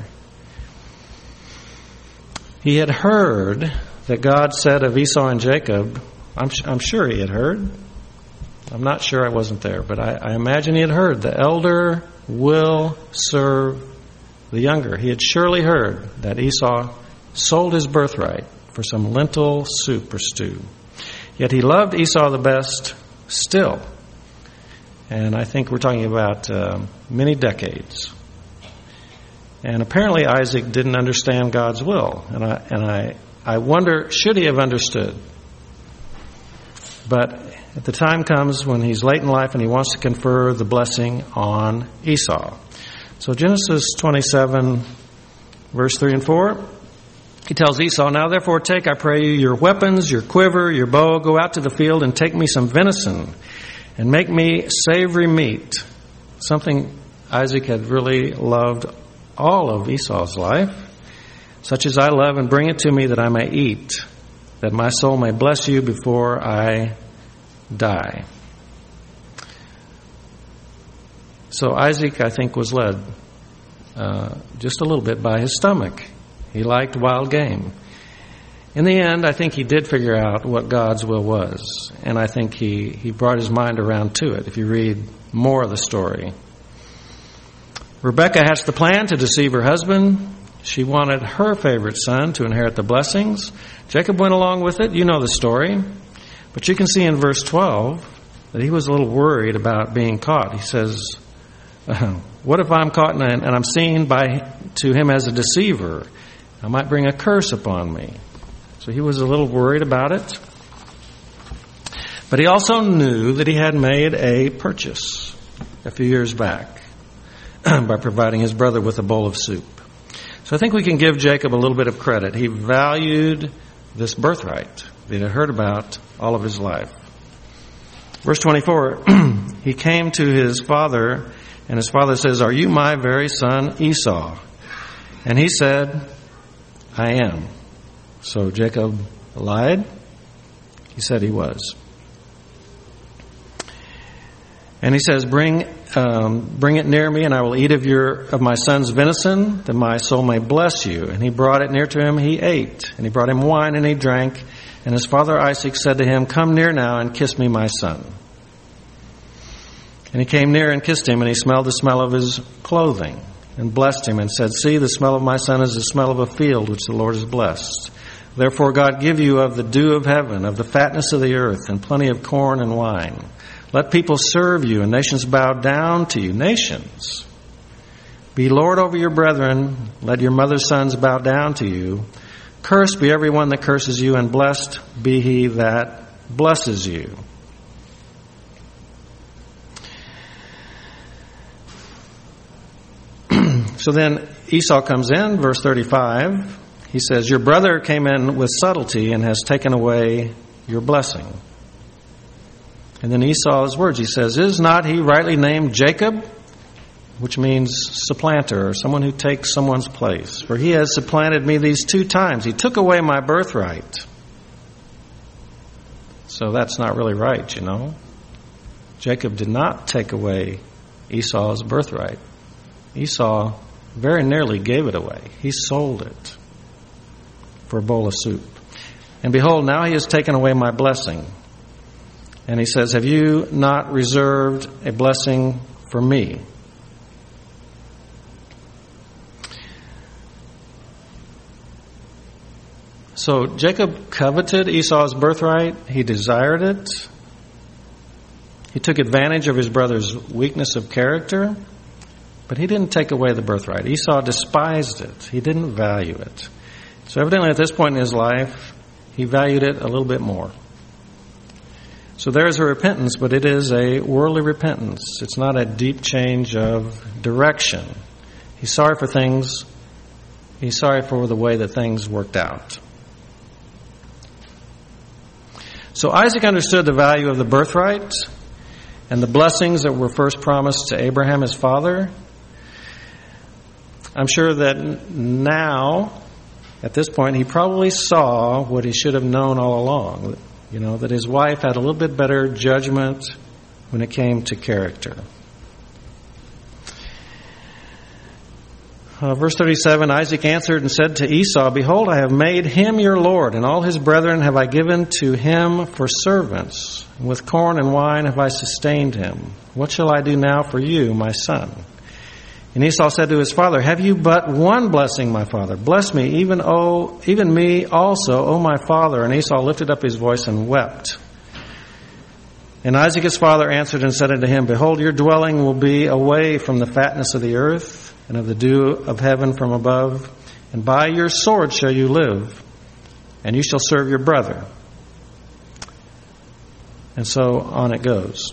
He had heard that God said of Esau and Jacob, I'm sure he had heard. I'm not sure, I wasn't there, but I imagine he had heard, the elder will serve the younger. He had surely heard that Esau sold his birthright for some lentil soup or stew. Yet he loved Esau the best still. And I think we're talking about many decades. And apparently Isaac didn't understand God's will. And I wonder, should he have understood? But at the time comes when he's late in life and he wants to confer the blessing on Esau. So Genesis 27, verse 3 and 4, he tells Esau, now therefore take, I pray you, your weapons, your quiver, your bow, go out to the field and take me some venison and make me savory meat. Something Isaac had really loved all of Esau's life, such as I love, and bring it to me that I may eat, that my soul may bless you before I die. So Isaac, I think, was led just a little bit by his stomach. He liked wild game. In the end, I think he did figure out what God's will was, and I think he brought his mind around to it, if you read more of the story. Rebekah hatched the plan to deceive her husband. She wanted her favorite son to inherit the blessings. Jacob went along with it. You know the story. But you can see in verse 12 that he was a little worried about being caught. He says, what if I'm caught and I'm seen to him as a deceiver? I might bring a curse upon me. So he was a little worried about it. But he also knew that he had made a purchase a few years back by providing his brother with a bowl of soup. So I think we can give Jacob a little bit of credit. He valued this birthright that he had heard about all of his life. Verse 24, he came to his father, and his father says, "Are you my very son Esau?" And he said, "I am." So Jacob lied. He said he was. And he says, bring it near me, and I will eat of my son's venison, that my soul may bless you. And he brought it near to him, he ate. And he brought him wine, and he drank. And his father Isaac said to him, "Come near now and kiss me, my son." And he came near and kissed him, and he smelled the smell of his clothing, and blessed him, and said, "See, the smell of my son is the smell of a field which the Lord has blessed. Therefore God give you of the dew of heaven, of the fatness of the earth, and plenty of corn and wine. Let people serve you, and nations bow down to you." Nations. "Be Lord over your brethren. Let your mother's sons bow down to you. Cursed be everyone that curses you, and blessed be he that blesses you." So then Esau comes in, verse 35. He says, "Your brother came in with subtlety and has taken away your blessing." And then Esau's words, he says, "Is not he rightly named Jacob?" Which means supplanter, or someone who takes someone's place. "For he has supplanted me these 2 times. He took away my birthright." So that's not really right, you know. Jacob did not take away Esau's birthright. Esau very nearly gave it away. He sold it for a bowl of soup. "And behold, now he has taken away my blessing." And he says, "Have you not reserved a blessing for me?" So Jacob coveted Esau's birthright. He desired it. He took advantage of his brother's weakness of character, but he didn't take away the birthright. Esau despised it. He didn't value it. So evidently at this point in his life, he valued it a little bit more. So there is a repentance, but it is a worldly repentance. It's not a deep change of direction. He's sorry for things. He's sorry for the way that things worked out. So Isaac understood the value of the birthright and the blessings that were first promised to Abraham, his father. I'm sure that now, at this point, he probably saw what he should have known all along. You know, that his wife had a little bit better judgment when it came to character. Verse 37, Isaac answered and said to Esau, "Behold, I have made him your lord, and all his brethren have I given to him for servants. And with corn and wine have I sustained him. What shall I do now for you, my son?" And Esau said to his father, "Have you but one blessing, my father? Bless me, even me also, O my father." And Esau lifted up his voice and wept. And Isaac his father answered and said unto him, "Behold, your dwelling will be away from the fatness of the earth, and of the dew of heaven from above. And by your sword shall you live, and you shall serve your brother." And so on it goes.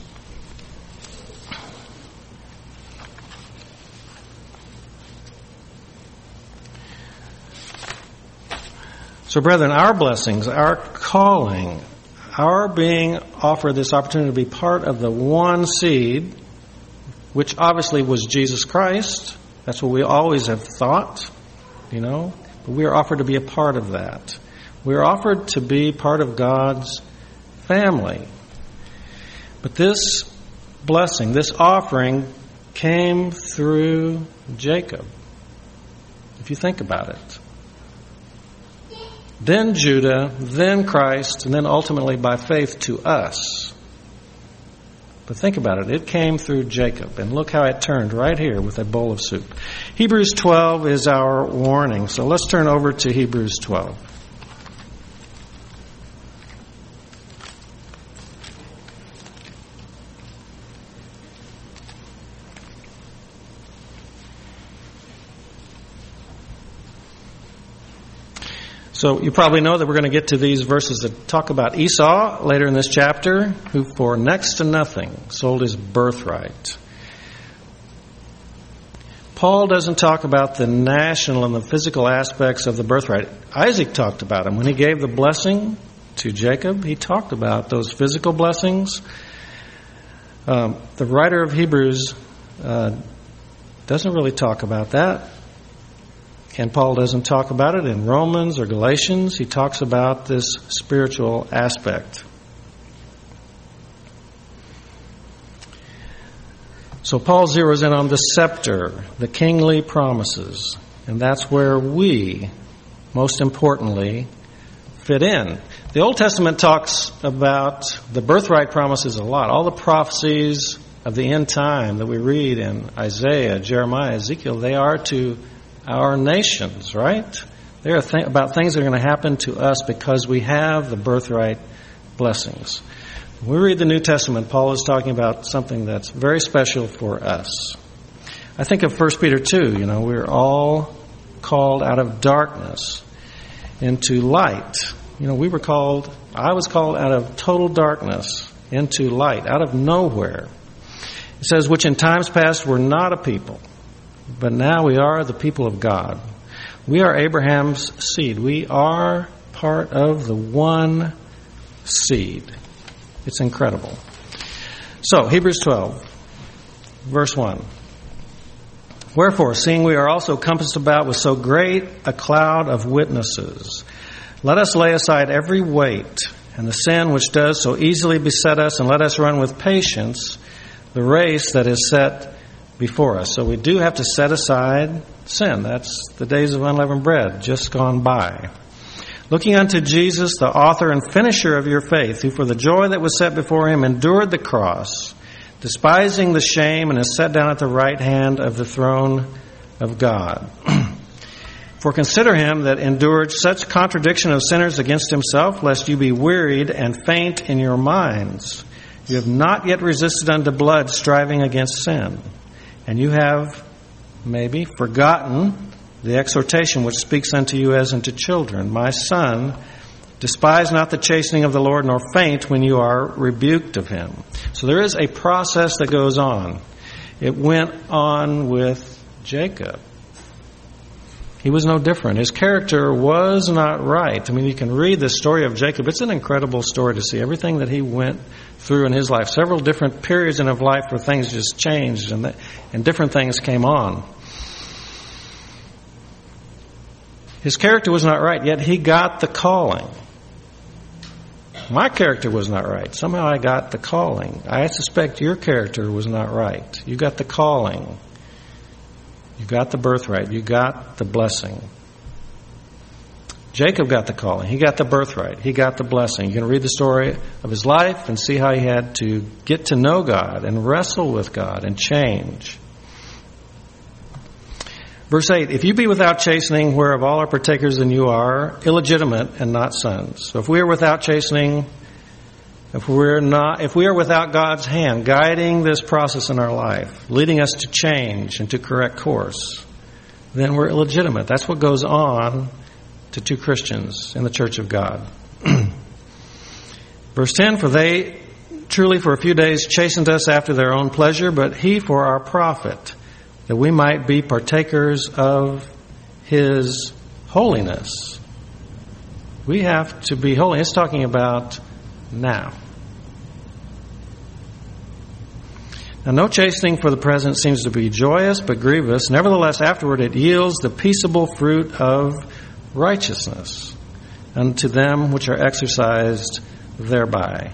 So brethren, our blessings, our calling, our being offered this opportunity to be part of the one seed, which obviously was Jesus Christ. That's what we always have thought, you know. But we are offered to be a part of that. We are offered to be part of God's family. But this blessing, this offering, came through Jacob, if you think about it. Then Judah, then Christ, and then ultimately by faith to us. But think about it. It came through Jacob. And look how it turned right here with a bowl of soup. Hebrews 12 is our warning. So let's turn over to Hebrews 12. So you probably know that we're going to get to these verses that talk about Esau later in this chapter, who for next to nothing sold his birthright. Paul doesn't talk about the national and the physical aspects of the birthright. Isaac talked about them. When he gave the blessing to Jacob, he talked about those physical blessings. The writer of Hebrews doesn't really talk about that. And Paul doesn't talk about it in Romans or Galatians. He talks about this spiritual aspect. So Paul zeroes in on the scepter, the kingly promises. And that's where we, most importantly, fit in. The Old Testament talks about the birthright promises a lot. All the prophecies of the end time that we read in Isaiah, Jeremiah, Ezekiel, they are to our nations, right? They are about things that are going to happen to us because we have the birthright blessings. When we read the New Testament, Paul is talking about something that's very special for us. I think of 1 Peter 2, we're all called out of darkness into light. I was called out of total darkness into light, out of nowhere. It says, which in times past were not a people, but now we are the people of God. We are Abraham's seed. We are part of the one seed. It's incredible. So, Hebrews 12, verse 1. Wherefore, seeing we are also compassed about with so great a cloud of witnesses, let us lay aside every weight and the sin which does so easily beset us, and let us run with patience the race that is set before us. So we do have to set aside sin. That's the days of unleavened bread just gone by. Looking unto Jesus, the author and finisher of your faith, who for the joy that was set before him endured the cross, despising the shame, and is set down at the right hand of the throne of God. For consider him that endured such contradiction of sinners against himself, lest you be wearied and faint in your minds. You have not yet resisted unto blood, striving against sin. And you have maybe forgotten the exhortation which speaks unto you as unto children. My son, despise not the chastening of the Lord, nor faint when you are rebuked of him. So there is a process that goes on. It went on with Jacob. He was no different. His character was not right. I mean, you can read the story of Jacob. It's an incredible story to see everything that he went through in his life. Several different periods in his life where things just changed and different things came on. His character was not right, yet he got the calling. My character was not right. Somehow I got the calling. I suspect your character was not right. You got the calling. You got the birthright. You got the blessing. Jacob got the calling. He got the birthright. He got the blessing. You can read the story of his life and see how he had to get to know God and wrestle with God and change. Verse 8, if you be without chastening, whereof all are partakers, then you are illegitimate and not sons. So if we are without chastening, if we are without God's hand guiding this process in our life, leading us to change and to correct course, then we're illegitimate. That's what goes on to two Christians in the church of God. Verse 10, for they truly for a few days chastened us after their own pleasure, but he for our profit, that we might be partakers of his holiness. We have to be holy. It's talking about now. Now, no chastening for the present seems to be joyous, but grievous. Nevertheless, afterward it yields the peaceable fruit of righteousness unto them which are exercised thereby.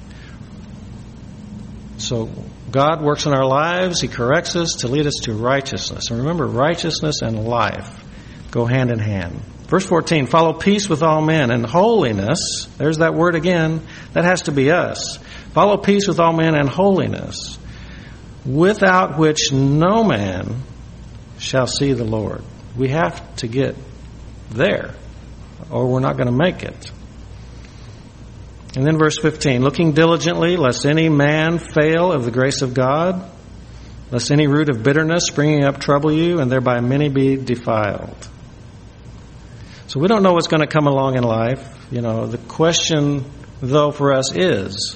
So, God works in our lives. He corrects us to lead us to righteousness. And remember, righteousness and life go hand in hand. Verse 14, follow peace with all men and holiness. There's that word again. That has to be us. Follow peace with all men and holiness, without which no man shall see the Lord. We have to get there, or we're not going to make it. And then verse 15, looking diligently, lest any man fail of the grace of God, lest any root of bitterness springing up trouble you, and thereby many be defiled. So we don't know what's going to come along in life. The question, though, for us is,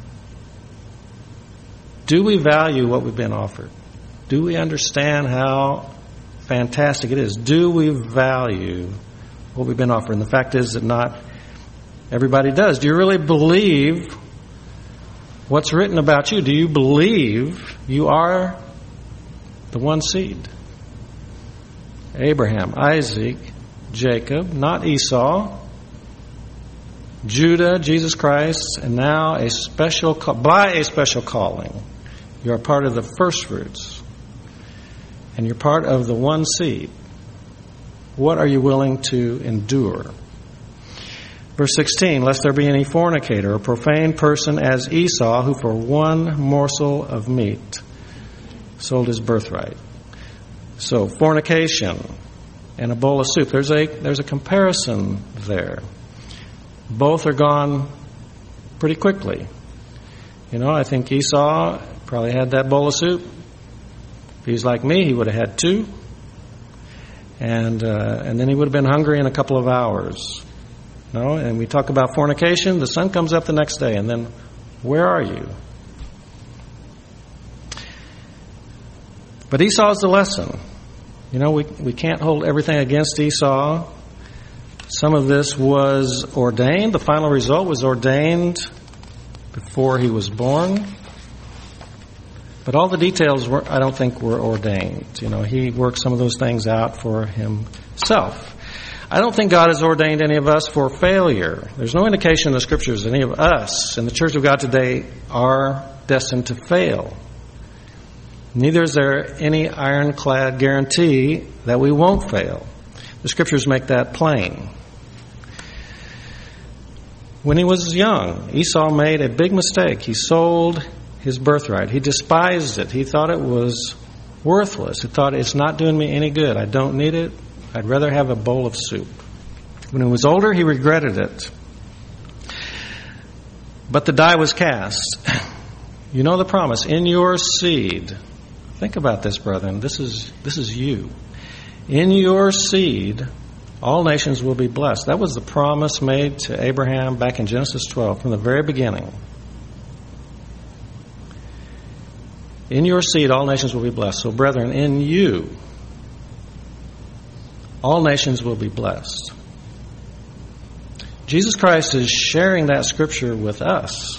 do we value what we've been offered? Do we understand how fantastic it is? Do we value what we've been offered? And the fact is that not everybody does. Do you really believe what's written about you? Do you believe you are the one seed? Abraham, Isaac, Jacob, not Esau, Judah, Jesus Christ, and now by a special calling. You are part of the first fruits, and you're part of the one seed. What are you willing to endure? Verse 16, lest there be any fornicator or profane person as Esau, who for one morsel of meat sold his birthright. So fornication and a bowl of soup, there's a comparison there. Both are gone pretty quickly. I think Esau probably had that bowl of soup. If he's like me, he would have had 2. And then he would have been hungry in a couple of hours. And we talk about fornication, the sun comes up the next day, and then where are you? But Esau's the lesson. We can't hold everything against Esau. Some of this was ordained. The final result was ordained before he was born. But all the details, I don't think, were ordained. He worked some of those things out for himself. I don't think God has ordained any of us for failure. There's no indication in the Scriptures that any of us in the Church of God today are destined to fail. Neither is there any ironclad guarantee that we won't fail. The Scriptures make that plain. When he was young, Esau made a big mistake. He sold his birthright. He despised it. He thought it was worthless. He thought, it's not doing me any good. I don't need it. I'd rather have a bowl of soup. When he was older, he regretted it. But the die was cast. You know the promise. In your seed. Think about this, brethren. This is you. In your seed, all nations will be blessed. That was the promise made to Abraham back in Genesis 12 from the very beginning. In your seed, all nations will be blessed. So, brethren, in you, all nations will be blessed. Jesus Christ is sharing that scripture with us.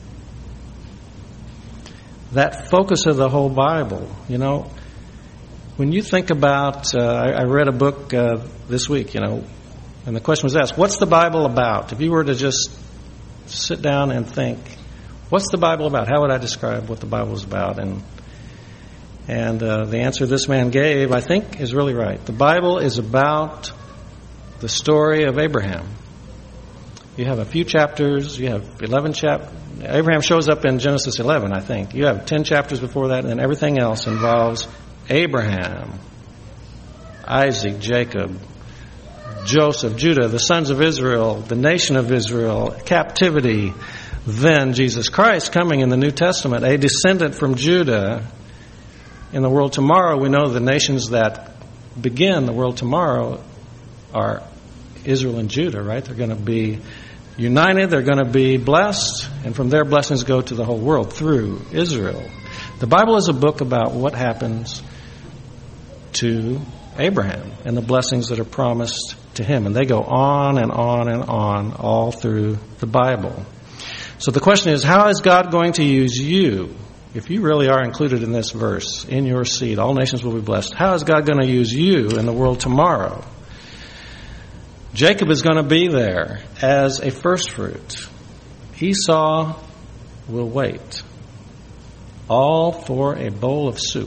That focus of the whole Bible. When you think about, I read a book this week, and the question was asked, what's the Bible about? If you were to just sit down and think, what's the Bible about? How would I describe what the Bible is about? And the answer this man gave, I think, is really right. The Bible is about the story of Abraham. You have a few chapters. You have 11 chapters. Abraham shows up in Genesis 11, I think. You have 10 chapters before that, and then everything else involves Abraham, Isaac, Jacob, Joseph, Judah, the sons of Israel, the nation of Israel, captivity, then Jesus Christ coming in the New Testament, a descendant from Judah. In the world tomorrow, we know the nations that begin the world tomorrow are Israel and Judah, right? They're going to be united, they're going to be blessed, and from their blessings go to the whole world through Israel. The Bible is a book about what happens to Abraham and the blessings that are promised to him. And they go on and on and on all through the Bible. So the question is, how is God going to use you? If you really are included in this verse, in your seed, all nations will be blessed. How is God going to use you in the world tomorrow? Jacob is going to be there as a first fruit. Esau will wait. All for a bowl of soup.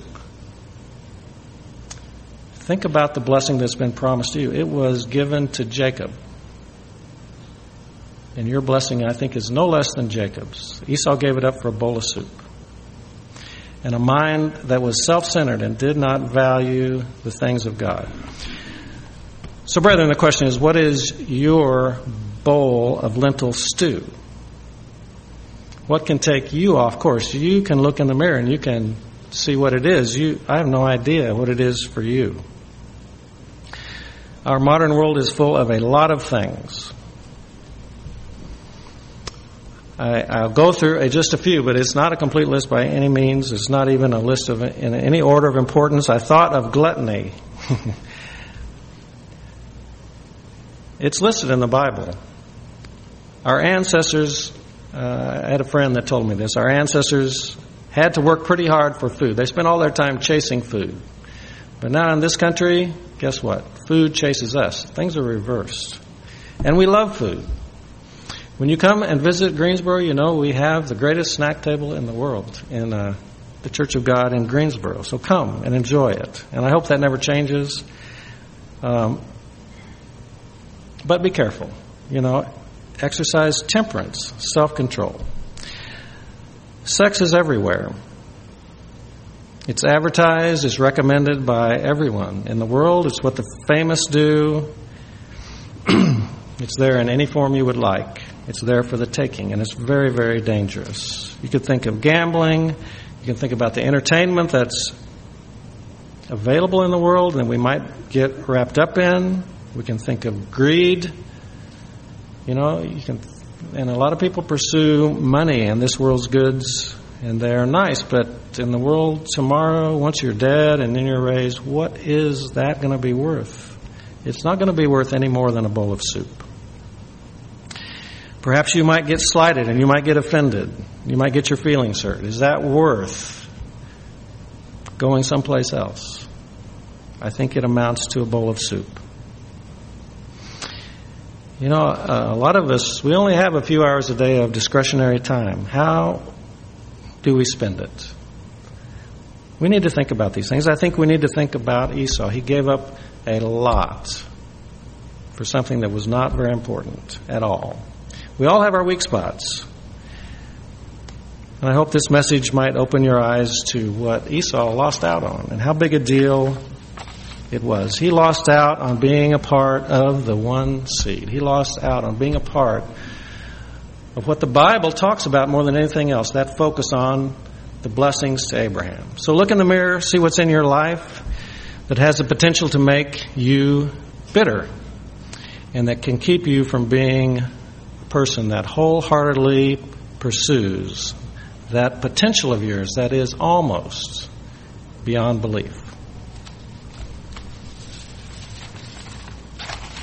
Think about the blessing that's been promised to you. It was given to Jacob. And your blessing, I think, is no less than Jacob's. Esau gave it up for a bowl of soup. And a mind that was self-centered and did not value the things of God. So, brethren, the question is, what is your bowl of lentil stew? What can take you off course? You can look in the mirror and you can see what it is. I have no idea what it is for you. Our modern world is full of a lot of things. I'll go through just a few, but it's not a complete list by any means. It's not even a list in any order of importance. I thought of gluttony. It's listed in the Bible. Our ancestors, I had a friend that told me this, our ancestors had to work pretty hard for food. They spent all their time chasing food. But now in this country, guess what? Food chases us. Things are reversed. And we love food. When you come and visit Greensboro, you know we have the greatest snack table in the world in the Church of God in Greensboro. So come and enjoy it. And I hope that never changes. But be careful. You know, exercise temperance, self-control. Sex is everywhere. It's advertised, it's recommended by everyone in the world. It's what the famous do. It's there in any form you would like. It's there for the taking, and it's very, very dangerous. You could think of gambling. You can think about the entertainment that's available in the world and we might get wrapped up in. We can think of greed. You know, and a lot of people pursue money and this world's goods, and they're nice, but in the world tomorrow, once you're dead and then you're raised, what is that going to be worth? It's not going to be worth any more than a bowl of soup. Perhaps you might get slighted and you might get offended. You might get your feelings hurt. Is that worth going someplace else? I think it amounts to a bowl of soup. You know, a lot of us, we only have a few hours a day of discretionary time. How do we spend it? We need to think about these things. I think we need to think about Esau. He gave up a lot for something that was not very important at all. We all have our weak spots. And I hope this message might open your eyes to what Esau lost out on and how big a deal it was. He lost out on being a part of the one seed. He lost out on being a part of what the Bible talks about more than anything else, that focus on the blessings to Abraham. So look in the mirror, see what's in your life that has the potential to make you bitter and that can keep you from being a person that wholeheartedly pursues that potential of yours that is almost beyond belief.